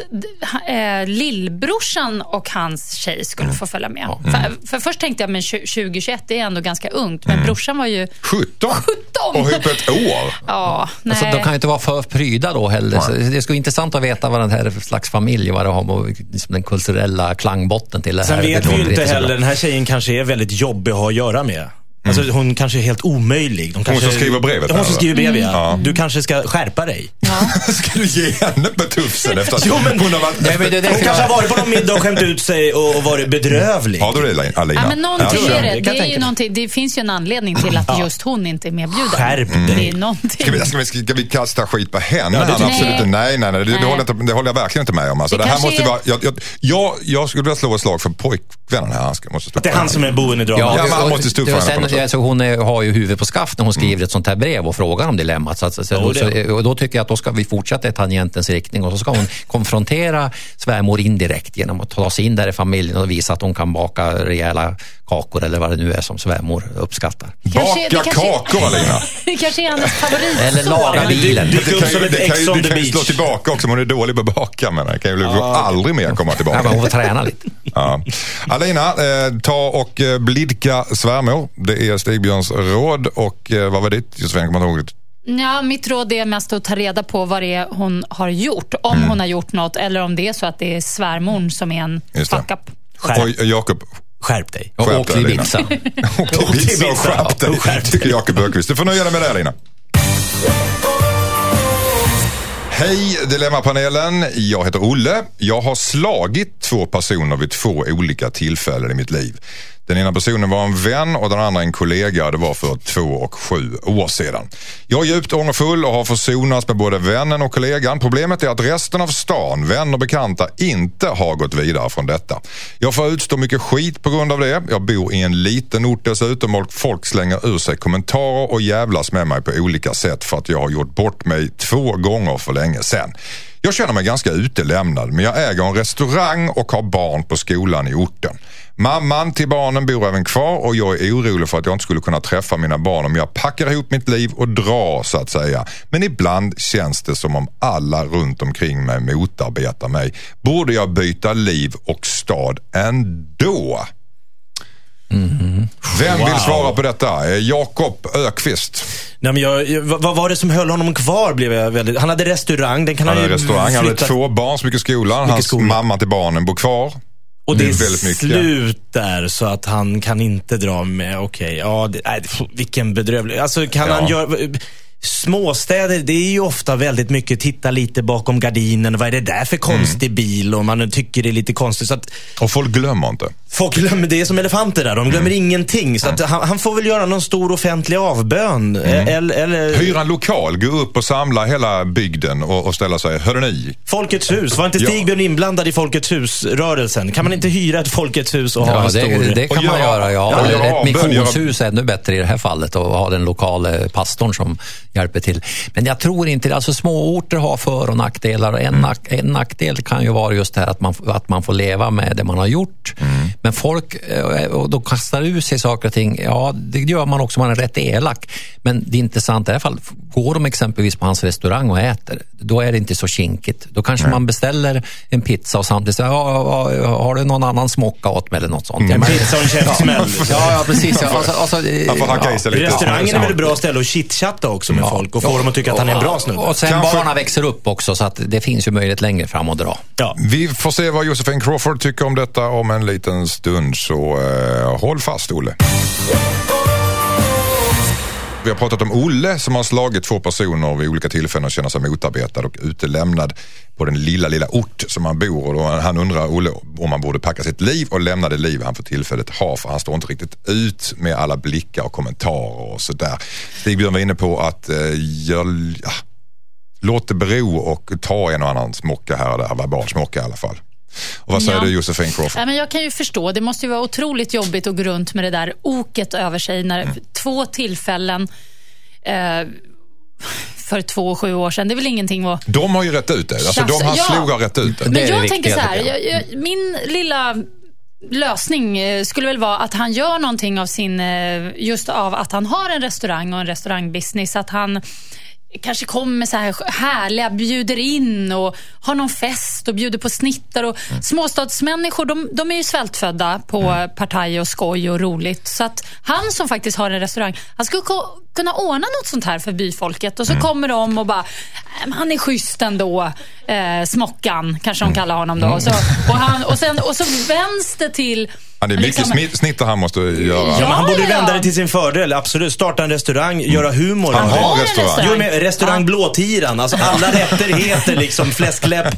äh, lillbrorsan och hans tjej skulle få följa med. Mm. För, för först tänkte jag, men tjugo tjugoett det är ändå ganska ungt. Men mm. brorsan var ju sjutton. sjutton. Och upp ett år. Ja, nej. Alltså, de kan ju inte vara för pryda då heller. Så det skulle vara intressant att veta vad den här slags familj, vad det har med liksom den kulturella klangbotten till det här. Sen vet vi ju inte heller, den här tjejen kanske är väldigt jobbig att ha att göra med. Alltså, mm. hon kanske är helt omöjlig. De kanske, hon som skriver brevet. Hon som skriver brevet, ja. Mm. Du kanske ska skärpa dig. Ja. Ska du ge henne betufsen efter att jo, men, hon har varit... Nej, men det, det, hon kanske har varit på någon middag och skämt ut sig och, och varit bedrövlig. Har du det, Alina? Ja, men någonting ja, är det. Det, är ju någonting, det finns ju en anledning till att ja. just hon inte är medbjuden. Skärp dig. Mm. Det är någonting. Ska vi, ska, vi, ska vi kasta skit på henne? Ja, nej. Absolut inte. Nej, nej, nej. Det, det, håller, det håller jag verkligen inte med om. Alltså, det, det här måste är... vara... Jag, jag, jag, jag skulle vilja slå ett slag för pojkvännen här. Han ska, måste stå det är han som är boen i dramat. Ja, ja, man måste stå för henne. Hon är har ju huvudet på skaft när hon skriver mm. ett sånt här brev och frågar om dilemmat. Så, så, oh, så, och då tycker jag att då ska vi fortsätta i tangentens riktning och så ska hon konfrontera svärmor indirekt genom att ta sig in där i familjen och visa att hon kan baka rejäla kakor eller vad det nu är som svärmor uppskattar. Baka kanske, kakor, Alina! Det kanske är hennes favorit. Eller laga bilen. Det, det, det, det kan ju, det kan ju, det kan ju slå tillbaka också om hon är dålig på att baka, men det kan ju ah. aldrig mer komma tillbaka. Ja, men hon får träna lite. Ja. Alina, eh, ta och eh, blidka svärmor. Det är Stigbjörns råd. Och eh, vad var ditt? Josefin, kommer ihåg det? Ja, mitt råd är mest att ta reda på vad det är hon har gjort. Om mm. hon har gjort något eller om det är så att det är svärmor som är en fuck-up. Och Jakob, skärp dig. Och åk till Ibiza. Åk till Ibiza och skärp dig. Skärp tycker Jakob Bökvist. Du får nöja dig med det, Alina. Hej Dilemmapanelen, jag heter Olle. Jag har slagit två personer vid två olika tillfällen i mitt liv. Den ena personen var en vän och den andra en kollega. Det var för två och sju år sedan. Jag är djupt ångerfull och har försonats med både vännen och kollegan. Problemet är att resten av stan, vänner och bekanta, inte har gått vidare från detta. Jag får utstå mycket skit på grund av det. Jag bor i en liten ort dessutom och folk slänger ur sig kommentarer och jävlas med mig på olika sätt för att jag har gjort bort mig två gånger för länge sedan. Jag känner mig ganska utelämnad, men jag äger en restaurang och har barn på skolan i orten. Mamman till barnen bor även kvar och jag är orolig för att jag inte skulle kunna träffa mina barn om jag packar ihop mitt liv och drar, så att säga. Men ibland känns det som om alla runt omkring mig motarbetar mig. Borde jag byta liv och stad ändå? Mm. Vem wow. vill svara på detta? Jakob Ökvist. Nej, men jag, vad var det som höll honom kvar? Blev jag väldigt, han hade restaurang. Den kan han hade restaurang. Han hade två barn som gick i skolan. Mycket Hans skola. Mamma till barnen bor kvar. Och det, det är väldigt mycket. Slut där så att han kan inte dra med. Okej, okay, ja, det, nej, vilken bedrövlig. Alltså kan ja. han göra... Småstäder, det är ju ofta väldigt mycket titta lite bakom gardinen. Vad är det där för konstig mm. bil? Och man tycker det är lite konstigt. Så att, och folk glömmer inte. Folk glömmer, det är som elefanter där. De glömmer mm. ingenting. Så att han, han får väl göra någon stor offentlig avbön. Mm. Eller, eller... Hyra en lokal, gå upp och samla hela bygden och, och ställa sig. Hör ni? Folkets hus. Var inte Stigbjörn ja. inblandad i Folkets hus-rörelsen? Kan man inte hyra ett Folkets hus och ja, ha en det, stor... det kan och man göra, göra, ja. ja, Eller ja ett missionshus är ännu bättre i det här fallet och ha den lokala pastorn som hjälper till. Men jag tror inte, alltså småorter har för- och nackdelar och en, nack, en nackdel kan ju vara just det här att man, att man får leva med det man har gjort. Mm. Men folk, och då kastar ut sig saker och ting, ja det gör man också, man är rätt elak. Men det är intressant i alla fall, går de exempelvis på hans restaurang och äter, då är det inte så kinkigt. Då kanske mm. man beställer en pizza och samtidigt säger, ja, har du någon annan smocka åt mig eller något sånt? En pizza och en käftsmäll. Ja, ja, precis. Alltså, alltså, man får hacka i sig lite. Restaurangen är väl ett bra ställe att chitchatta också med ja. folk och få dem att tycka att han är en bra snubbe. Och sen Kanske... barna växer upp också så att det finns ju möjlighet längre fram att dra. Ja. Vi får se vad Josefin Crawford tycker om detta om en liten stund, så uh, håll fast, Olle. Vi har pratat om Olle som har slagit två personer vid olika tillfällen och känner sig motarbetad och utelämnad på den lilla, lilla ort som han bor. Och han undrar Olle om han borde packa sitt liv och lämna det liv han för tillfället har, för han står inte riktigt ut med alla blickar och kommentarer och sådär. Stigbjörn var inne på att eh, jag, ja, låt det bero och ta en och annan smocka här och där, verbal smocka i alla fall. Och vad säger ja. du, Josefin Crawford? Ja, men jag kan ju förstå, det måste ju vara otroligt jobbigt att gå runt med det där oket över sig när mm. två tillfällen eh, för två och sju år sedan, det är väl ingenting att... De har ju rätt ut det, alltså de har ja. slog har rätt ut det. Men det jag viktiga, tänker så här, jag, jag, min lilla lösning skulle väl vara att han gör någonting av sin, just av att han har en restaurang och en restaurangbusiness, att han kanske kommer så här härliga, bjuder in och har någon fest och bjuder på snittar och mm. småstadsmänniskor, de, de är ju svältfödda på mm. partaj och skoj och roligt, så att han som faktiskt har en restaurang, han skulle ko- kunna ordna något sånt här för byfolket och så mm. kommer de och bara, han är schysst ändå, eh, smockan kanske de kallar honom då och, så, och, han, och, sen, och så vänds det till. Ja, det är mycket liksom, snitter han måste göra. Ja, men han borde vända det till sin fördel, absolut. Starta en restaurang, mm. göra humor. Han har en restaurang. restaurang. Jo, med restaurang ja. Blåtiran. Alltså alla rätter heter liksom fläskläpp,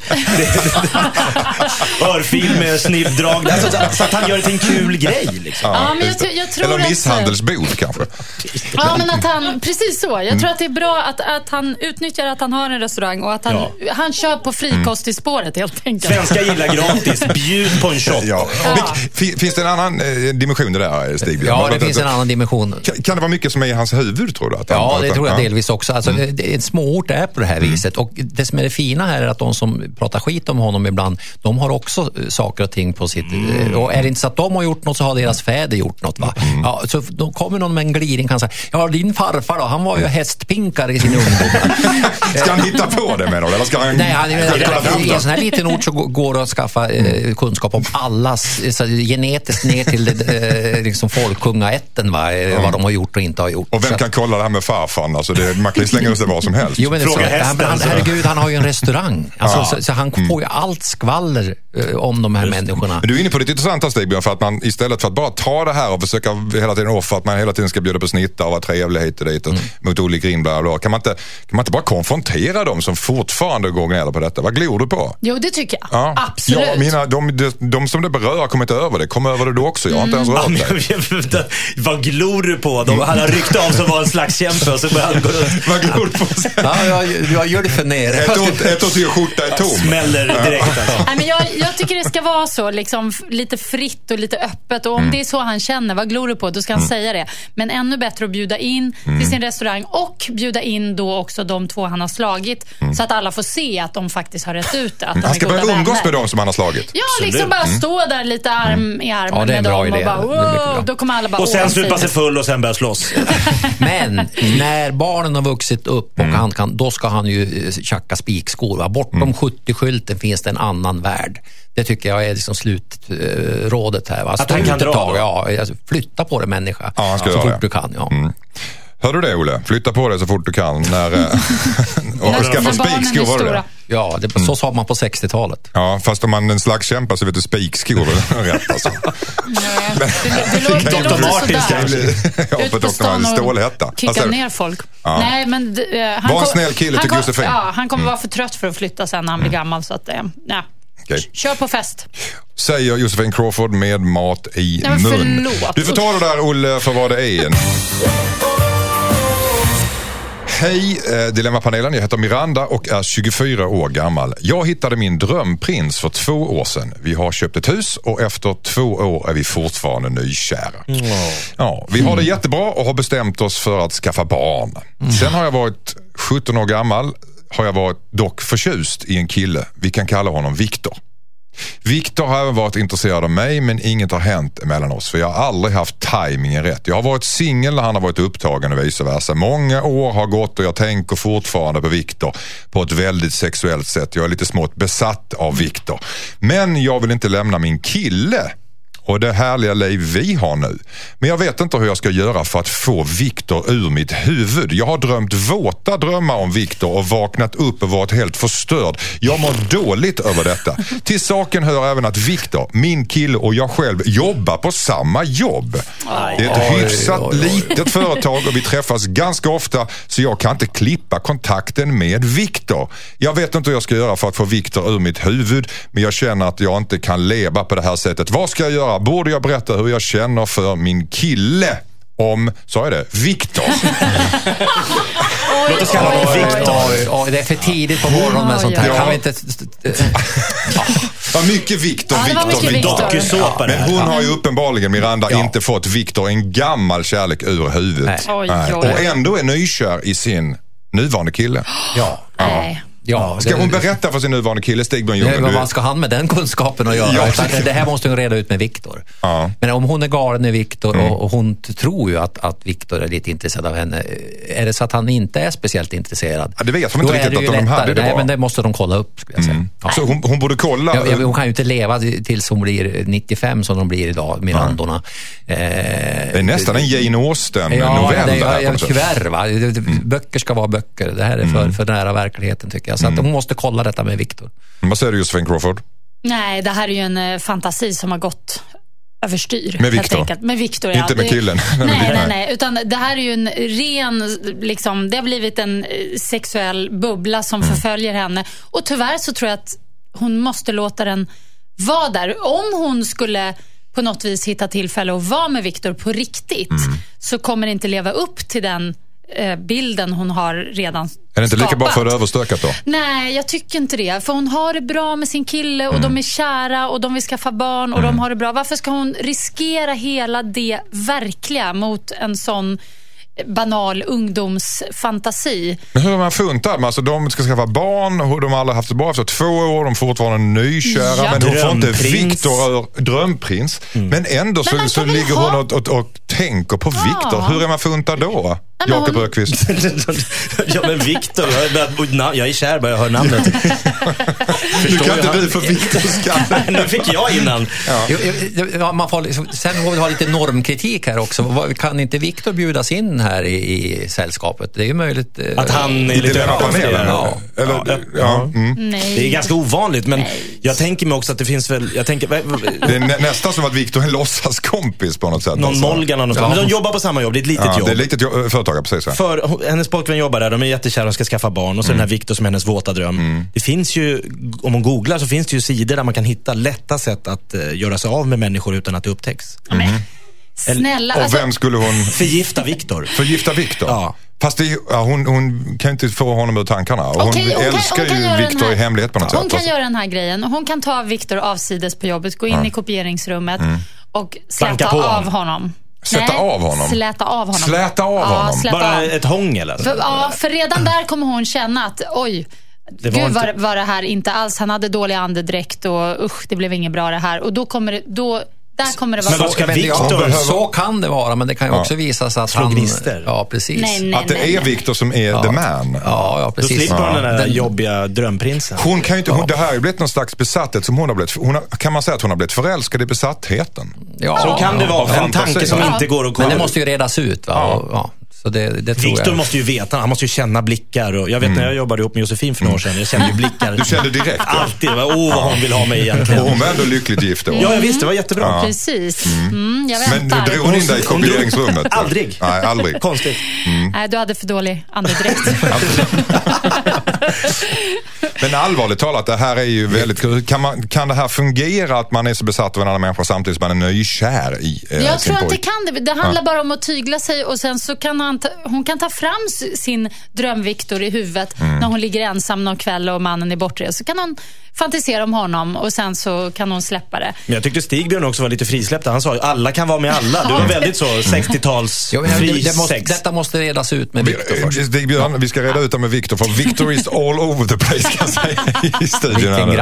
örfil med snibbdrag. Alltså, så, så att han gör det till en kul grej. Liksom. Ja, men jag, jag tror Eller misshandelsbod kanske. Ja, men att han, precis så. Jag tror att det är bra att, att han utnyttjar att han har en restaurang och att han, ja. han kör på frikost i spåret helt enkelt. Svenska gillar gratis, bjud på en shot. Ja. Ja. Finns det en annan eh, dimension det där, Stig? Ja, det finns en annan dimension. Kan, kan det vara mycket som är i hans huvud, tror du? Att ja, han, det att, tror jag ja. delvis också. Alltså, mm. det, en småort är på det här viset. Och det som är det fina här är att de som pratar skit om honom ibland, de har också saker och ting på sitt... Mm. Och är det inte så att de har gjort något så har deras fäder gjort något, va? Mm. Ja, så då kommer någon med en gliring kan säga, ja, din farfar då, han var ju hästpinkare i sin ungdom. Ska han hitta på det med då? Eller ska han... Nej, han, i en sån här liten ort så går det att skaffa eh, kunskap om allas, så, genetiskt ner till det, liksom folkungaätten, va? Mm. Vad de har gjort och inte har gjort. Och vem så. Kan kolla det här med farfan? Alltså det, man kan ju slänga ut sig vad som helst. Jo, men Fråga så, hästen, han, herregud, han har ju en restaurang. Alltså, ja. så, så han mm. får ju allt skvaller uh, om de här Just. människorna. Men du är inne på det intressanta, Stigbjörn, för att man istället för att bara ta det här och försöka hela tiden offer, att man hela tiden ska bjuda på snittar och vara trevlig hit och dit och mm. mot olika inblandade. Kan man inte, kan man inte bara konfrontera dem som fortfarande går gnäller på detta? Vad glor du på? Jo, det tycker jag. Ja. Absolut. Ja, mina, de, de, de som det berör kommer inte över det. Kom över det då också. Jag har inte ens rört mm. dig. Vad glor du på? De, han har ryckt av som var en slags kämpe och så börjar han gå runt. Vad glor du på? Ja, jag, jag gör det för ner. Ett år, ett år till skjorta är tom. Smäller direkt. Alltså. Nej, men jag, jag tycker det ska vara så liksom, lite fritt och lite öppet. Och om mm. det är så han känner, vad glor du på? Då ska han mm. säga det. Men ännu bättre att bjuda in mm. till sin restaurang och bjuda in då också de två han har slagit mm. så att alla får se att de faktiskt har rätt ut det. Att han ska börja umgås med dem som han har slagit. Ja, liksom bara mm. stå där lite arm mm. i arm ja, med dem idé. och bara, wow, då kommer alla bara och sen supa sig full och sen börja slåss. Men när barnen har vuxit upp och mm. han kan, då ska han ju tjacka spikskor. Va? Bortom mm. sjuttio-skylten finns det en annan värld. Det tycker jag är liksom slutrådet här. Va? Att han kan dra tag, ja, alltså, flytta på det, människa. Ja, han ska så göra fort det. du kan, ja. Mm. Hör du det, Olle? Flytta på det så fort du kan. När, och skaffa spikskor, var det det? Ja, det, så mm. sa man på sextiotalet. Ja, fast om man en slags kämpa så vet du spikskor rätt alltså. Nej, det, det, det, det doktor Martin ska bli ja, på doktor Stålhätta. Kicka alltså, ner folk. Ja. Nej, men uh, han var en snäll kille, tycker Josefin. Ja, han kommer mm. vara för trött för att flytta sen när han blir mm. gammal, så att uh, nej. Okay. Kör på fest. Säger Josefin Crawford med mat i Nej, mun. Du får ta det där, Olle, för vad det är. Hej, eh, Dilemmapanelen. Jag heter Miranda och är tjugofyra år gammal. Jag hittade min drömprins för två år sedan. Vi har köpt ett hus och efter två år är vi fortfarande nykära. Mm. Ja, vi har det jättebra och har bestämt oss för att skaffa barn. Mm. Sen har jag varit sjutton år gammal. Har jag varit dock förtjust i en kille. Vi kan kalla honom Viktor. Viktor har även varit intresserad av mig, men inget har hänt mellan oss, för jag har aldrig haft tajmingen rätt. Jag har varit singel när han har varit upptagen och vice versa. Många år har gått och jag tänker fortfarande på Viktor på ett väldigt sexuellt sätt. Jag är lite smått besatt av Viktor. Men jag vill inte lämna min kille. och det härliga liv vi har nu. Men jag vet inte hur jag ska göra för att få Viktor ur mitt huvud. Jag har drömt våta drömmar om Viktor och vaknat upp och varit helt förstörd. Jag mår dåligt över detta. Till saken hör även att Viktor, min kille och jag själv jobbar på samma jobb. Det är ett hyfsat litet företag och vi träffas ganska ofta, så jag kan inte klippa kontakten med Viktor. Jag vet inte hur jag ska göra för att få Viktor ur mitt huvud, men jag känner att jag inte kan leva på det här sättet. Vad ska jag göra? Borde jag berätta hur jag känner för min kille? Om, så är det, Viktor. Låt oss kalla honom Viktor. Det är för tidigt på morgonen med sånt här. Kan vi inte... Vad mycket Viktor, ja, Viktor, Viktor. Ja, men hon har ju uppenbarligen, Miranda, ja. inte fått Viktor en gammal kärlek ur huvudet. Oj, oj, oj. Och ändå är nykär i sin nuvarande kille. Ja. Nej. Ja, ska hon berätta för sin nuvarande kille Stigbjörn Ljung? Men vad ska han med den kunskapen att göra? Ja, det, det här måste hon reda ut med Viktor. Ja. Men om hon är galen med Viktor mm. och, och hon tror ju att, att Viktor är lite intresserad av henne. Är det så att han inte är speciellt intresserad? Ja, det vet hon inte riktigt att de hade det. Nej, men det måste de kolla upp, skulle jag säga. Mm. Ja. Så hon, hon borde kolla? Ja, ja, hon kan ju inte leva tills hon blir nittiofem som de blir idag, Mirandorna. Eh, det är nästan en Jane Austen-novell. Ja, det, ja, ja, tyvärr va. Mm. Böcker ska vara böcker. Det här är för, mm. för nära verkligheten, tycker jag. Så att hon måste kolla detta med Viktor. Vad säger du, Josefin Crawford? Nej, det här är ju en uh, fantasi som har gått överstyr. Med Viktor? Med Viktor, ja. Inte med killen? Nej, nej, nej. Utan det här är ju en ren, liksom, det har blivit en uh, sexuell bubbla som mm. förföljer henne. Och tyvärr så tror jag att hon måste låta den vara där. Om hon skulle på något vis hitta tillfälle att vara med Viktor på riktigt mm. så kommer det inte leva upp till den bilden hon har redan skapat. Är det inte lika bra för det överstökat då? Nej, jag tycker inte det. För hon har det bra med sin kille och mm. de är kära och de vill skaffa barn och mm. de har det bra. Varför ska hon riskera hela det verkliga mot en sån banal ungdomsfantasi? Men hur har man funtat? Alltså, de ska skaffa barn och de har aldrig haft det bra efter två år. De får fortfarande nykära. Ja. Men hon får inte Viktor, drömprins. Mm. Men ändå så, men så ligger ha... hon och, och, och tänker på ja. Viktor. Hur är man funtad då? Jakob hon... Rökvist. Ja, men Viktor, jag, jag är kär bara jag hör namnet. Nu kan inte du för Viktors skalle. Nu fick jag innan. Ja. Ja, man får, sen får vi ha lite normkritik här också. Kan inte Viktor bjudas in här i, i sällskapet? Det är ju möjligt. Att han är lite överpanelen. Ja. Eller, ja. Ja. Mm. Det är ganska ovanligt, men Nej. jag tänker mig också att det finns väl... Jag tänker, det är nä, nästan som att Viktor är en låtsaskompis på något sätt. Någon alltså. Molgan och något ja. Men de jobbar på samma jobb, det är ett litet ja, jobb. Det är ett litet jobb, företag, precis. Så. För hennes pojkvän jobbar där, de är jättekära och ska skaffa barn. Och så mm. den här Viktor som är hennes våta dröm. Mm. Det finns ju, om man googlar så finns det ju sidor där man kan hitta lätta sätt att uh, göra sig av med människor utan att det upptäcks. Mm. Snälla. Och vem skulle hon... Förgifta Viktor. Förgifta Viktor? Ja. Fast det, ja, hon, hon kan inte få honom ur tankarna. Och okay, hon, hon älskar kan, hon ju Viktor i hemlighet på något hon sätt. Hon kan göra den här grejen. Hon kan ta Viktor avsides på jobbet, gå in ja. i kopieringsrummet mm. och släta av honom. honom. Sätta Nej, av honom? Släta av honom. Släta av honom? Ja, släta Bara av. ett hångel? Alltså. För, ja, för redan där kommer hon känna att oj, det var gud inte... var, var det här inte alls. Han hade dålig andedräkt och usch, det blev inget bra det här. Och då kommer det... Då, där kommer det vara men vad ska Viktor? Så kan det vara, men det kan ju också ja. visa sig att han... Ja, precis. Nej, nej, att det nej, är Viktor som är ja. the man. Ja, ja precis. Då slipper hon ja. den där den... jobbiga drömprinsen. Hon kan ju inte, hon, det här har ju blivit någon slags besatthet som hon har blivit. Hon har, kan man säga att hon har blivit förälskad i besattheten? Ja. Så kan det vara. Ja. En tanke som ja. inte går att kolla. Men det måste ju redas ut, va? Ja. Och, ja. Så det, det tror Viktor jag. måste ju veta, han måste ju känna blickar och jag vet mm. när jag jobbade ihop med Josefin för några år sedan, jag kände ju blickar. Du kände direkt? Ja. Alltid, åh oh, vad hon vill ha mig egentligen. Och hon var ändå lyckligt gift då. Ja, jag visste, det var jättebra. Ja. Precis. Mm, jag väntar. Men drog hon in dig i kopieringsrummet? Aldrig. Nej, aldrig. Konstigt. Mm. Nej, du hade för dålig andedräkt. Men allvarligt talat, det här är ju väldigt... Kan, man, kan det här fungera att man är så besatt av en annan människa samtidigt som man är nykär i eh, Jag sin tror pojk? att det kan det. Det handlar ja. bara om att tygla sig och sen så kan han ta, hon kan ta fram sin dröm-Viktor i huvudet mm. när hon ligger ensam någon kväll och mannen är bortrest. Så kan hon fantisera om honom och sen så kan hon släppa det. Men jag tyckte Stigbjörn också var lite frisläppt. Han sa ju alla kan vara med alla. Det var väldigt så sextio-tals mm. fri det måste, sex. Detta måste redas ut med Viktor först. Stigbjörn, ja. vi ska reda ut det med Viktor, för Viktor is all over the place, kan jag säga i studion.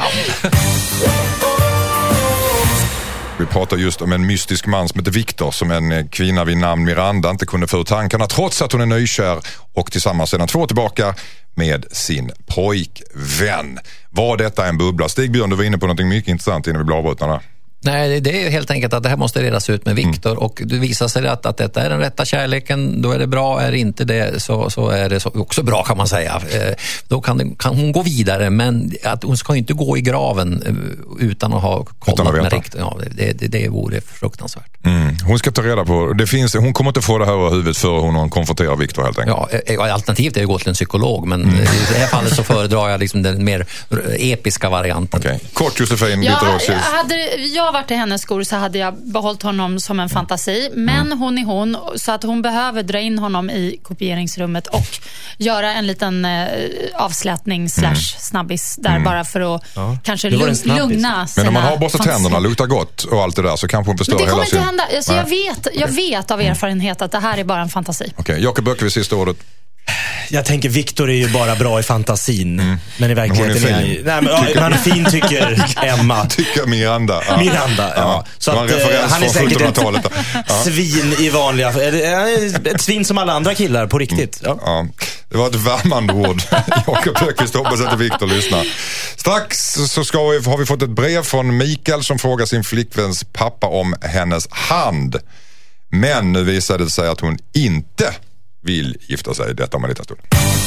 Vi pratar just om en mystisk man som heter Viktor, som en kvinna vid namn Miranda inte kunde få ur tankarna trots att hon är nykär och tillsammans sedan två år tillbaka med sin pojkvän. Var detta en bubbla? Stigbjörn, du var inne på något mycket intressant innan vi blev avbrutna. Nej, det är helt enkelt att det här måste redas ut med Viktor mm. och det visar sig att, att detta är den rätta kärleken, då är det bra, är inte det så, så är det så, också bra kan man säga. Eh, då kan, det, kan hon gå vidare, men att hon ska inte gå i graven utan att ha kollat med riktigt. Ja, det, det, det vore fruktansvärt. Mm. Hon ska ta reda på, det finns, hon kommer inte få det här över huvudet för hon konfronterar Viktor helt enkelt. Ja, alternativt är det att gå till en psykolog, men mm. i det här fallet så föredrar jag liksom den mer episka varianten. Okay. Kort Josefin, ja, jag hade jag varit i hennes skor så hade jag behållit honom som en fantasi, men mm. hon är hon, så att hon behöver dra in honom i kopieringsrummet och göra en liten eh, avslätning slash mm. snabbis där mm. bara för att ja. kanske lugn, lugna sina. Men om man har borstat tänderna, luktar gott och allt det där, så kanske hon förstör hela sin... Men det kommer inte hända. Alltså, jag vet, jag okay. vet av erfarenhet att det här är bara en fantasi. Okej, okay. Jakob Öqvist, sista ordet. Jag tänker Viktor är ju bara bra i fantasin, mm. men i verkligheten men är, är nej, men, ja, man är fin tycker Emma. Tycker Miranda. Ja. Miranda, ja. ja. Så att, han är säkert ett ja. svin i vanliga, ett svin som alla andra killar på riktigt. Ja. Ja. Det var ett värmande ord. Jakob Öqvist, hoppas att Viktor lyssnar. Strax så ska vi, har vi fått ett brev från Mikael som frågar sin flickväns pappa om hennes hand. Men nu visade det sig att hon inte vill gifta sig. Detta om en liten stund.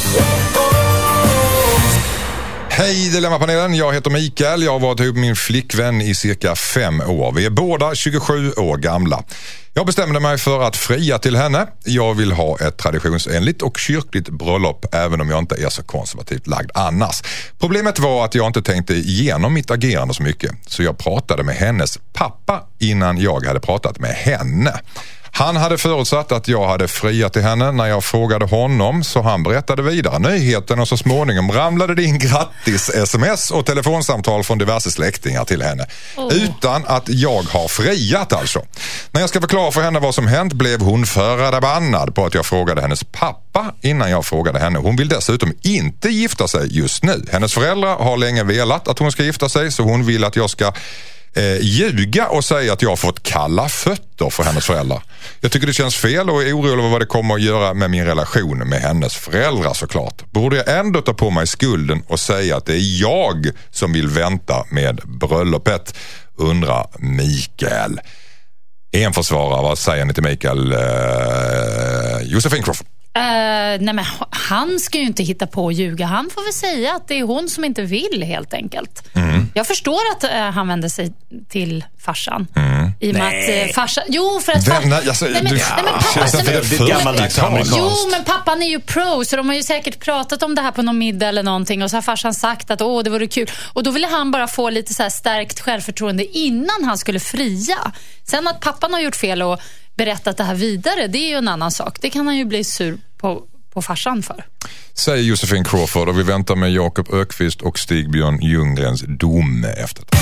Hej Dilemmapanelen, jag heter Mikael. Jag har varit ihop med min flickvän i cirka fem år. Vi är båda tjugosju år gamla. Jag bestämde mig för att fria till henne. Jag vill ha ett traditionsenligt och kyrkligt bröllop, även om jag inte är så konservativt lagd annars. Problemet var att jag inte tänkte igenom mitt agerande så mycket. Så jag pratade med hennes pappa innan jag hade pratat med henne. Han hade förutsatt att jag hade friat till henne när jag frågade honom, så han berättade vidare nyheten och så småningom ramlade det in grattis-sms och telefonsamtal från diverse släktingar till henne. Oh. Utan att jag har friat alltså. När jag ska förklara för henne vad som hänt blev hon förbannad på att jag frågade hennes pappa innan jag frågade henne. Hon vill dessutom inte gifta sig just nu. Hennes föräldrar har länge velat att hon ska gifta sig, så hon vill att jag ska Eh, ljuga och säga att jag har fått kalla fötter för hennes föräldrar. Jag tycker det känns fel och är orolig över vad det kommer att göra med min relation med hennes föräldrar såklart. Borde jag ändå ta på mig skulden och säga att det är jag som vill vänta med bröllopet? Undrar Mikael. En försvarare, vad säger ni till Mikael? Eh, Josefin Crawford. Uh, nej men han ska ju inte hitta på att ljuga. Han får väl säga att det är hon som inte vill, helt enkelt. Mm. Jag förstår att uh, han vänder sig till farsan. Mm. I och med att uh, farsan... Jo, för att... Vem, nej, alltså, nej, men, du, nej, men pappa... Känns det är gammaldags amerikanskt. Jo, men pappan är ju pro, så de har ju säkert pratat om det här på någon middag eller någonting. Och så har farsan sagt att åh, det vore kul. Och då ville han bara få lite så här stärkt självförtroende innan han skulle fria. Sen att pappan har gjort fel och berättat det här vidare, det är ju en annan sak. Det kan han ju bli sur på, på farsan för. Säger Josefin Crawford, och vi väntar med Jakob Öqvist och Stig-Björn Ljunggrens dom efter det.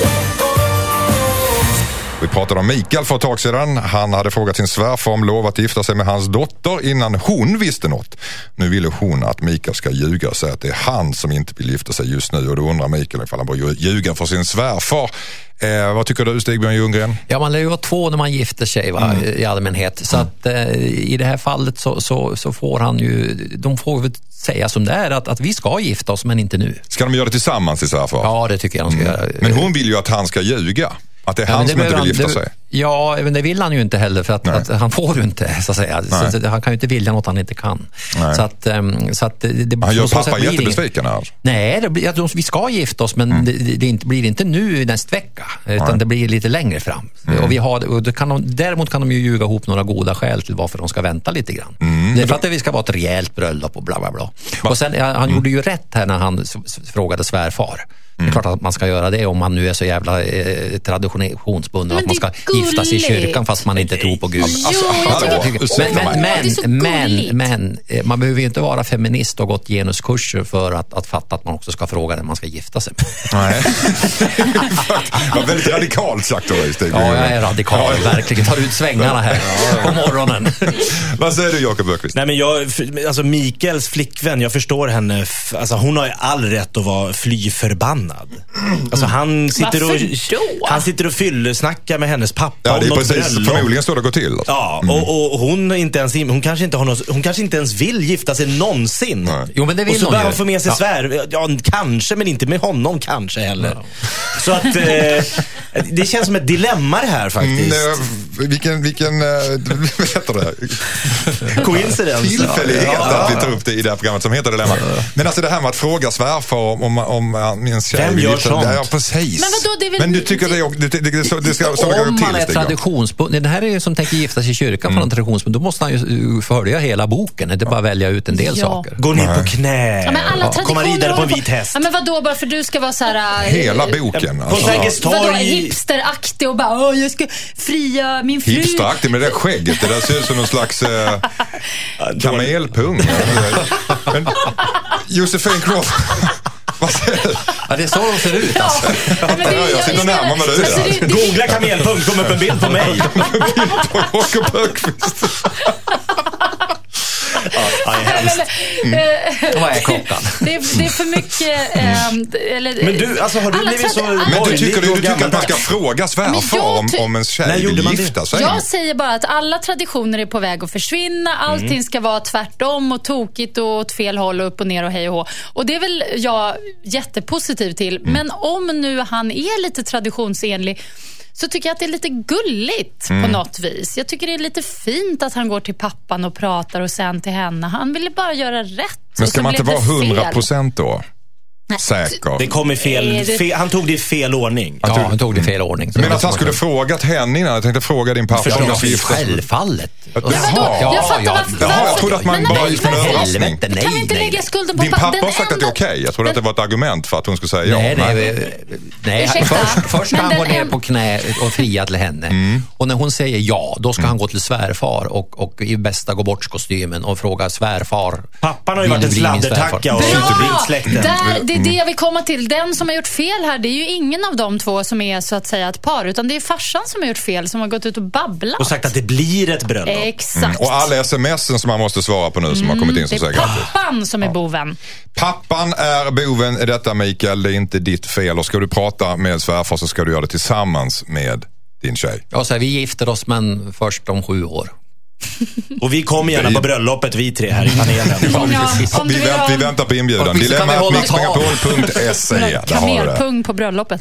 Vi pratade om Mikael för ett tag sedan. Han hade frågat sin svärfar om lov att gifta sig med hans dotter innan hon visste något. Nu ville hon att Mikael ska ljuga och säga att det är han som inte vill gifta sig just nu. Och då undrar Mikael ifall han bör ljuga för sin svärfar. Eh, vad tycker du, Stig-Björn Ljunggren? Ja, man lär ju vara två när man gifter sig, va, mm. i allmänhet. Så mm. att eh, i det här fallet så, så, så får han ju, de får väl säga som det är, att, att vi ska gifta oss, men inte nu. Ska de göra det tillsammans i svärfar? Ja, det tycker jag de ska mm. göra. Men hon vill ju att han ska ljuga. Att det är ja, han det som inte vill gifta han, sig. Det, ja, men det vill han ju inte heller, för att, att han får ju inte, så att säga. Så, så, han kan ju inte vilja något han inte kan. Så att, så att det, han gör pappa jättebesviken här. Nej, det blir, att vi ska gifta oss, men mm. det, det inte, blir inte nu nästa vecka, utan Nej. det blir lite längre fram. Mm. Och vi har, och det kan de, däremot kan de ju ljuga ihop några goda skäl till varför de ska vänta lite grann. Mm. Det är för att det, vi ska vara ett rejält bröllop och bla bla bla. Va? Och sen, han mm. gjorde ju rätt här när han frågade svärfar. Mm. Det är klart att man ska göra det om man nu är så jävla eh, traditionsbunden att man ska gifta sig i kyrkan fast man inte tror på Gud. Jo, jag tycker... Men, men, men, men, men man behöver ju inte vara feminist och gått genuskurser för att, att fatta att man också ska fråga när man ska gifta sig. Nej. Det var väldigt radikalt sagt av dig, Stig. Ja, jag är radikal, verkligen. Tar ut svängarna här på morgonen. Vad säger du, Jakob Öqvist? Nej, men jag, alltså Mikaels flickvän, jag förstår henne. Alltså hon har ju all rätt att vara fly förbannad. förbannad. Alltså han sitter och han sitter och fyllesnackar med hennes pappa. Ja, det är precis bröllop. Förmodligen står det går till. Ja, mm. och, och hon inte ens hon kanske inte har något, hon kanske inte ens vill gifta sig någonsin. Nej. Jo, men det vill och så börjar hon få med sig ja. svär. Ja, kanske, men inte med honom kanske heller. Ja. Så att eh, det känns som ett dilemma det här faktiskt. Mm, vilken vilken vad heter det? Coincidence. Tillfällighet ja, att vi tar upp det i det här programmet som heter Dilemma. Ja. Men alltså det här med att fråga svärfar om om, om, om en tjej. Vem gör sånt? Ja, precis. Men, vadå, det är väl... men du tycker det, det, det, det, så, det ska så om man till, är traditionsbunden, det här är ju som tänker gifta sig i kyrkan mm. från en traditionsbunden, då måste han ju följa hela boken, inte bara välja ut en del ja. saker. Gå ner på knä. Ja, men alla ja. Komma ridare på en vit häst. Ja, men vadå, bara för du ska vara så här äh, hela boken. På Sergels torg. Vadå, hipsteraktig och bara, åh, jag ska fria min fru. Hipsteraktig med det där skägget, det där ser ut som någon slags äh, kamelpung. Men Josefin Crawford, vad säger du? Ja, det är så de ser ut alltså. Ja, men det, jag, jag sitter närmare med dig alltså, där. Googla kamelpung, kom upp en bild på mig. En bild på Jakob Högqvist. Ja, hemskt. Mm. Vad är klockan? Det är, det är för mycket... Eh, eller, men du, alltså har du blivit så... Men du tycker, du, du tycker att man ska fråga svärfar om, om en tjej vill gifta sig? Jag säger bara att alla traditioner är på väg att försvinna. Allting mm. ska vara tvärtom och tokigt och åt fel håll och upp och ner och hej och hå. Och det är väl jag jättepositiv till. Mm. Men om nu han är lite traditionsenlig, så tycker jag att det är lite gulligt mm. på något vis. Jag tycker det är lite fint att han går till pappan och pratar och sen till henne. Han ville bara göra rätt. Men ska man inte vara hundra procent då? Säker. Det kom i fel, fel, han tog det i fel ordning. Ja, han tog det i fel ordning. Men att han skulle frågat henne innan. Jag tänkte fråga din pappa om jag skulle gifta sig. Självfallet. Jaha, ja, jag, fattar, ja, ja, Jaha, jag trodde att man bara gick för en överraskning. Kan vi inte lägga skulden på din pappa? Din pappa har sagt enda... att det är okej. Okay. Jag trodde den... att det var ett argument för att hon skulle säga ja. Nej, nej, nej. nej. Först, först ska han gå ner på knä och fria till henne. Mm. Och när hon säger ja, då ska mm. han gå till svärfar och, och i bästa gå bort kostymen och fråga svärfar. Pappan har ju varit en sladdertacka och släkten. Det är det jag vill komma till. Den som har gjort fel här, det är ju ingen av de två som är så att säga ett par, utan det är farsan som har gjort fel, som har gått ut och babblat. Och sagt att det blir ett bröllop. Exakt. Mm. Och alla sms'en som man måste svara på nu som mm, har kommit in som säger det är pappan som är boven. Pappan är boven i detta, Mikael. Det är inte ditt fel. Och ska du prata med svärfar så ska du göra det tillsammans med din tjej. Ja, så här, vi gifter oss men först om sju år. Och vi kommer gärna på bröllopet, vi tre här i panelen. Ja, vi, vi, vänt, vi väntar på inbjudan. Dilemma at mix megapol punkt se. Kamelpung på bröllopet.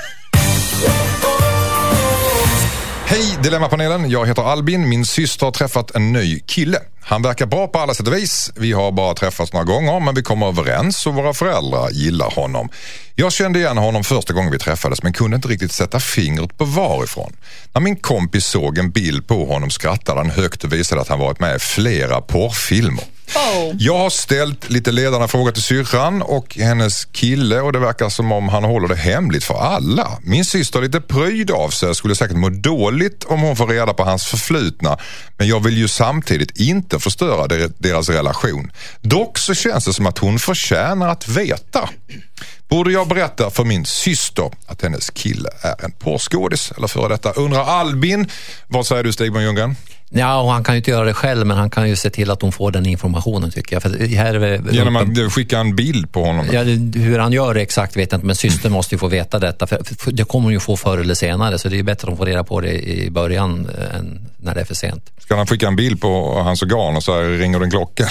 Hej Dilemmapanelen, jag heter Albin. Min syster har träffat en ny kille. Han verkar bra på alla sätt och vis. Vi har bara träffats några gånger, men vi kommer överens och våra föräldrar gillar honom. Jag kände igen honom första gången vi träffades, men kunde inte riktigt sätta fingret på varifrån. När min kompis såg en bild på honom skrattade han högt och visade att han varit med i flera porrfilmer. Oh. Jag har ställt lite ledande frågor till syrran och hennes kille, och det verkar som om han håller det hemligt för alla. Min syster är lite pryd av sig, skulle säkert må dåligt om hon får reda på hans förflutna, men jag vill ju samtidigt inte förstöra deras relation. Dock så känns det som att hon förtjänar att veta. Borde jag berätta för min syster att hennes kille är en porrskådis eller för detta? Undrar Albin. Vad säger du, Stig Ljunggren? Ja, och han kan ju inte göra det själv, men han kan ju se till att hon får den informationen, tycker jag. För här är, genom att skicka en bild på honom? Ja, hur han gör det exakt vet jag inte, men systern måste ju få veta detta. För, för det kommer hon ju få förr eller senare, så det är bättre att hon får reda på det i början än när det är för sent. Ska han skicka en bild på hans organ och så här, ringer den klocka?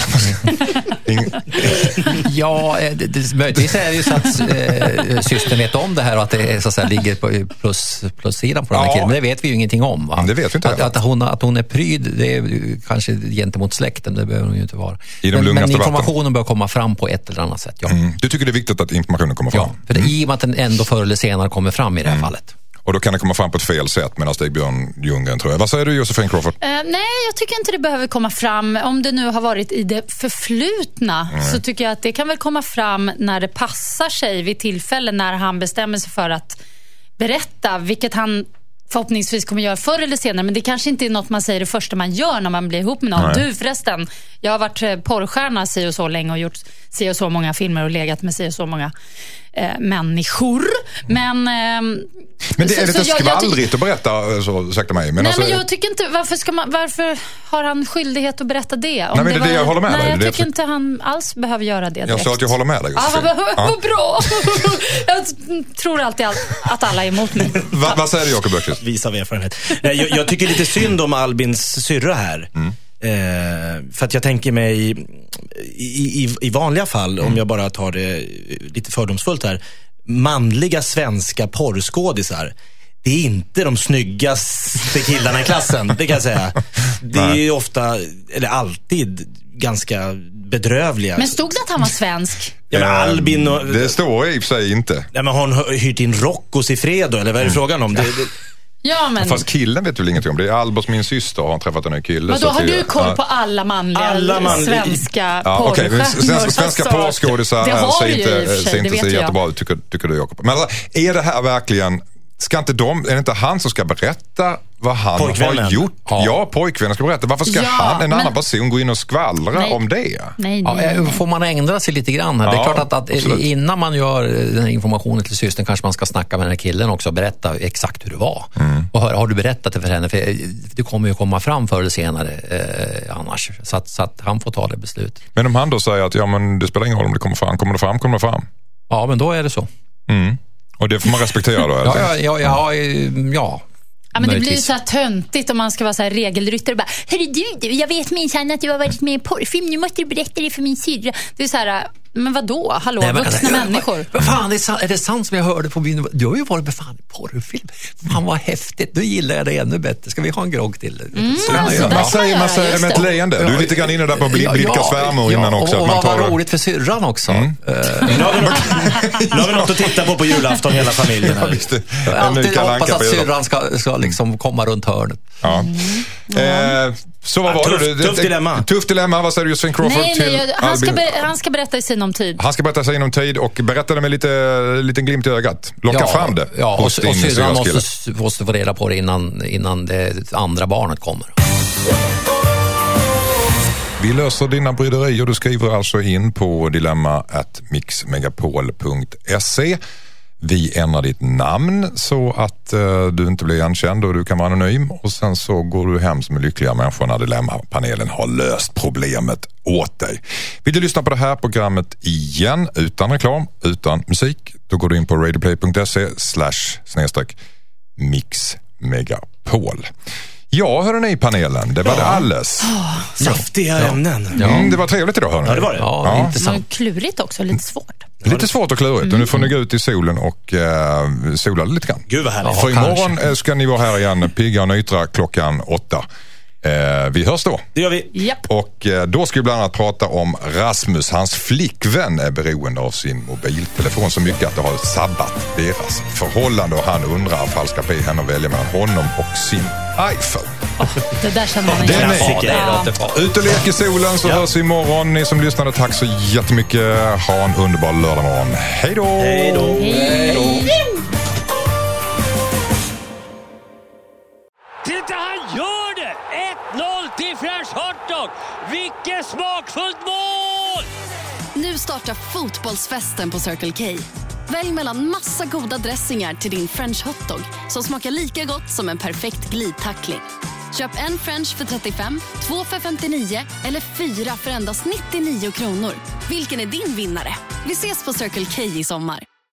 Ja, det, det, möjligtvis är det ju så att äh, systern vet om det här och att det så att säga, ligger på plus, plussidan på den här ja. killen. Men det vet vi ju ingenting om. Va? Det vet vi inte att, att, hon, att hon är pryd, det är kanske gentemot släkten, det behöver hon ju inte vara. I de men, men informationen vatten. bör komma fram på ett eller annat sätt. Ja. Mm. Du tycker det är viktigt att informationen kommer fram? Ja, för det, mm. i och med att den ändå förr eller senare kommer fram i det här mm. fallet. Och då kan det komma fram på ett fel sätt medan Stig Ljunggren, tror jag. Vad säger du, Josefin Crawford? Uh, nej, jag tycker inte det behöver komma fram. Om det nu har varit i det förflutna mm. så tycker jag att det kan väl komma fram när det passar sig vid tillfälle, när han bestämmer sig för att berätta, vilket han förhoppningsvis kommer göra förr eller senare, men det kanske inte är något man säger det första man gör när man blir ihop med någon. Nej. Du förresten, jag har varit porrstjärna sig och så länge och gjort sig och så många filmer och legat med sig och så många. eh, människor. Men... Eh, Men det är så, lite så skvallrigt att berätta, så ursäkta mig. Men nej, alltså, men jag tycker inte, varför, ska man, varför har han skyldighet att berätta det? Om nej, men det är det, var, det jag håller med nej, dig. jag det tycker jag... inte han alls behöver göra det direkt. Jag sa att jag håller med dig. Ah, vad, vad, ja. vad bra! Jag tror alltid att alla är emot mig. Va, vad säger du, Jakob Öqvist? Vis av erfarenhet. Jag, jag tycker lite synd om Albins syrra här. Mm. Eh, för att jag tänker mig i, i, i vanliga fall, mm. om jag bara tar det lite fördomsfullt här, manliga svenska porrskådisar, det är inte de snyggaste killarna i klassen, det kan jag säga. Det är ju ofta, eller alltid, ganska bedrövliga. Men stod det att han var svensk? Ja, men Albin och, det står i och för sig inte. Ja, men har hon hyrt in Roccos i Fredo, eller vad är det mm. frågan om? Det, det... Ja, men... Fast killen vet du väl ingenting om. Det är Albers, min syster, har han träffat en ny kille. Men då har du koll på alla manliga, alla manliga... svenska ja, okay. porrstjärnor. Svenska porrskådisar ser inte, ser inte så jättebra ut, tycker, tycker du, Jakob. Men alltså, är det här verkligen... Ska inte de, är det inte han som ska berätta vad han har gjort? Ja, ja pojkvännen ska berätta. Varför ska ja, han, en men... annan person, gå in och skvallra nej. om det? Nej, nej, nej. Ja, får man ändra sig lite grann här? Ja, det är klart att, att innan man gör den här informationen till systern kanske man ska snacka med den här killen också och berätta exakt hur det var. Mm. Och har, har du berättat det för henne? För det kommer ju komma fram förr eller senare eh, annars. Så att, så att han får ta det beslut. Men om han då säger att ja, men det spelar ingen roll om det kommer fram. Kommer det fram, kommer det fram. Ja, men då är det så. Mm. Och det får man respektera då? ja, ja, ja, ja, ja. Ja, men det blir så här töntigt om man ska vara så här regelryttare och bara, hörru du, du, jag vet minsann att du har varit med i porrfilm, nu måste du berätta det för min syrra. Det är så här, men vadå? Hallå, nej, men, vuxna nej, människor. Vad fan, är, sant, är det sant som jag hörde på byn? Du har ju varit med fan i porrfilm. Fan vad häftigt, nu gillar jag det ännu bättre. Ska vi ha en grogg till? Mm, alltså, man säger, man säger det med ett leende. Du är lite grann inne där på blidka ja, svärmor ja, innan också. Och, och vad var roligt för syrran också. Mm. Uh, nu, har vi något, nu har vi något att titta på på julafton hela familjen. Ja, jag har alltid hoppats att syrran ska, ska liksom komma runt hörnet. Ja. Mm. Eh, så vad var tuff, det? Tuff dilemma. Tuff dilemma, vad säger du, Sven Crawford? Nej, nej, jag, han, ska be, han ska berätta i sinom tid. Han ska berätta i sinom tid och berätta det med lite liten glimt i ögat. Locka ja, fram det. Ja, och, och syrran måste, måste få reda på det innan, innan det andra barnet kommer. Vi löser dina bryderier. Du skriver alltså in på dilemma at mixmegapol punkt se. Vi ändrar ditt namn så att uh, du inte blir igenkänd och du kan vara anonym. Och sen så går du hem som en lyckliga människa när Dilemma-panelen har löst problemet åt dig. Vill du lyssna på det här programmet igen utan reklam, utan musik, då går du in på radioplay punkt se slash snedstreck mixmegapol. Ja, hörde ni panelen. Det var ja. det alldeles. Oh, saftiga ja. ämnen. Ja. Mm, det var trevligt idag, hörde ni. Ja, det var det. Ja, ja. intressant. Klurigt också, lite svårt. Lite svårt och klurigt. Mm. Och nu får ni gå ut i solen och uh, sola lite grann. Gud vad härligt. För imorgon kanske. ska ni vara här igen, pigga och nytra klockan åtta. Eh, vi hörs då. Det gör vi. Yep. Och eh, då ska vi bland annat prata om Rasmus. Hans flickvän är beroende av sin mobiltelefon så mycket att det har sabbat deras förhållande. Och han undrar ifall ska be henne att välja mellan honom och sin iPhone. Oh, det där känner man igen. Ja. Ut och lek i solen så ja. hörs vi imorgon. Ni som lyssnade, tack så jättemycket. Ha en underbar lördagmorgon. Hej då! Hej då! Hej då! Titta, han gör det! ett noll till French Hotdog! Vilket smakfullt mål! Nu startar fotbollsfesten på Circle K. Välj mellan massa goda dressingar till din French Hotdog som smakar lika gott som en perfekt glidtackling. Köp en French för trettiofem, två för femtionio eller fyra för endast nittionio kronor. Vilken är din vinnare? Vi ses på Circle K i sommar.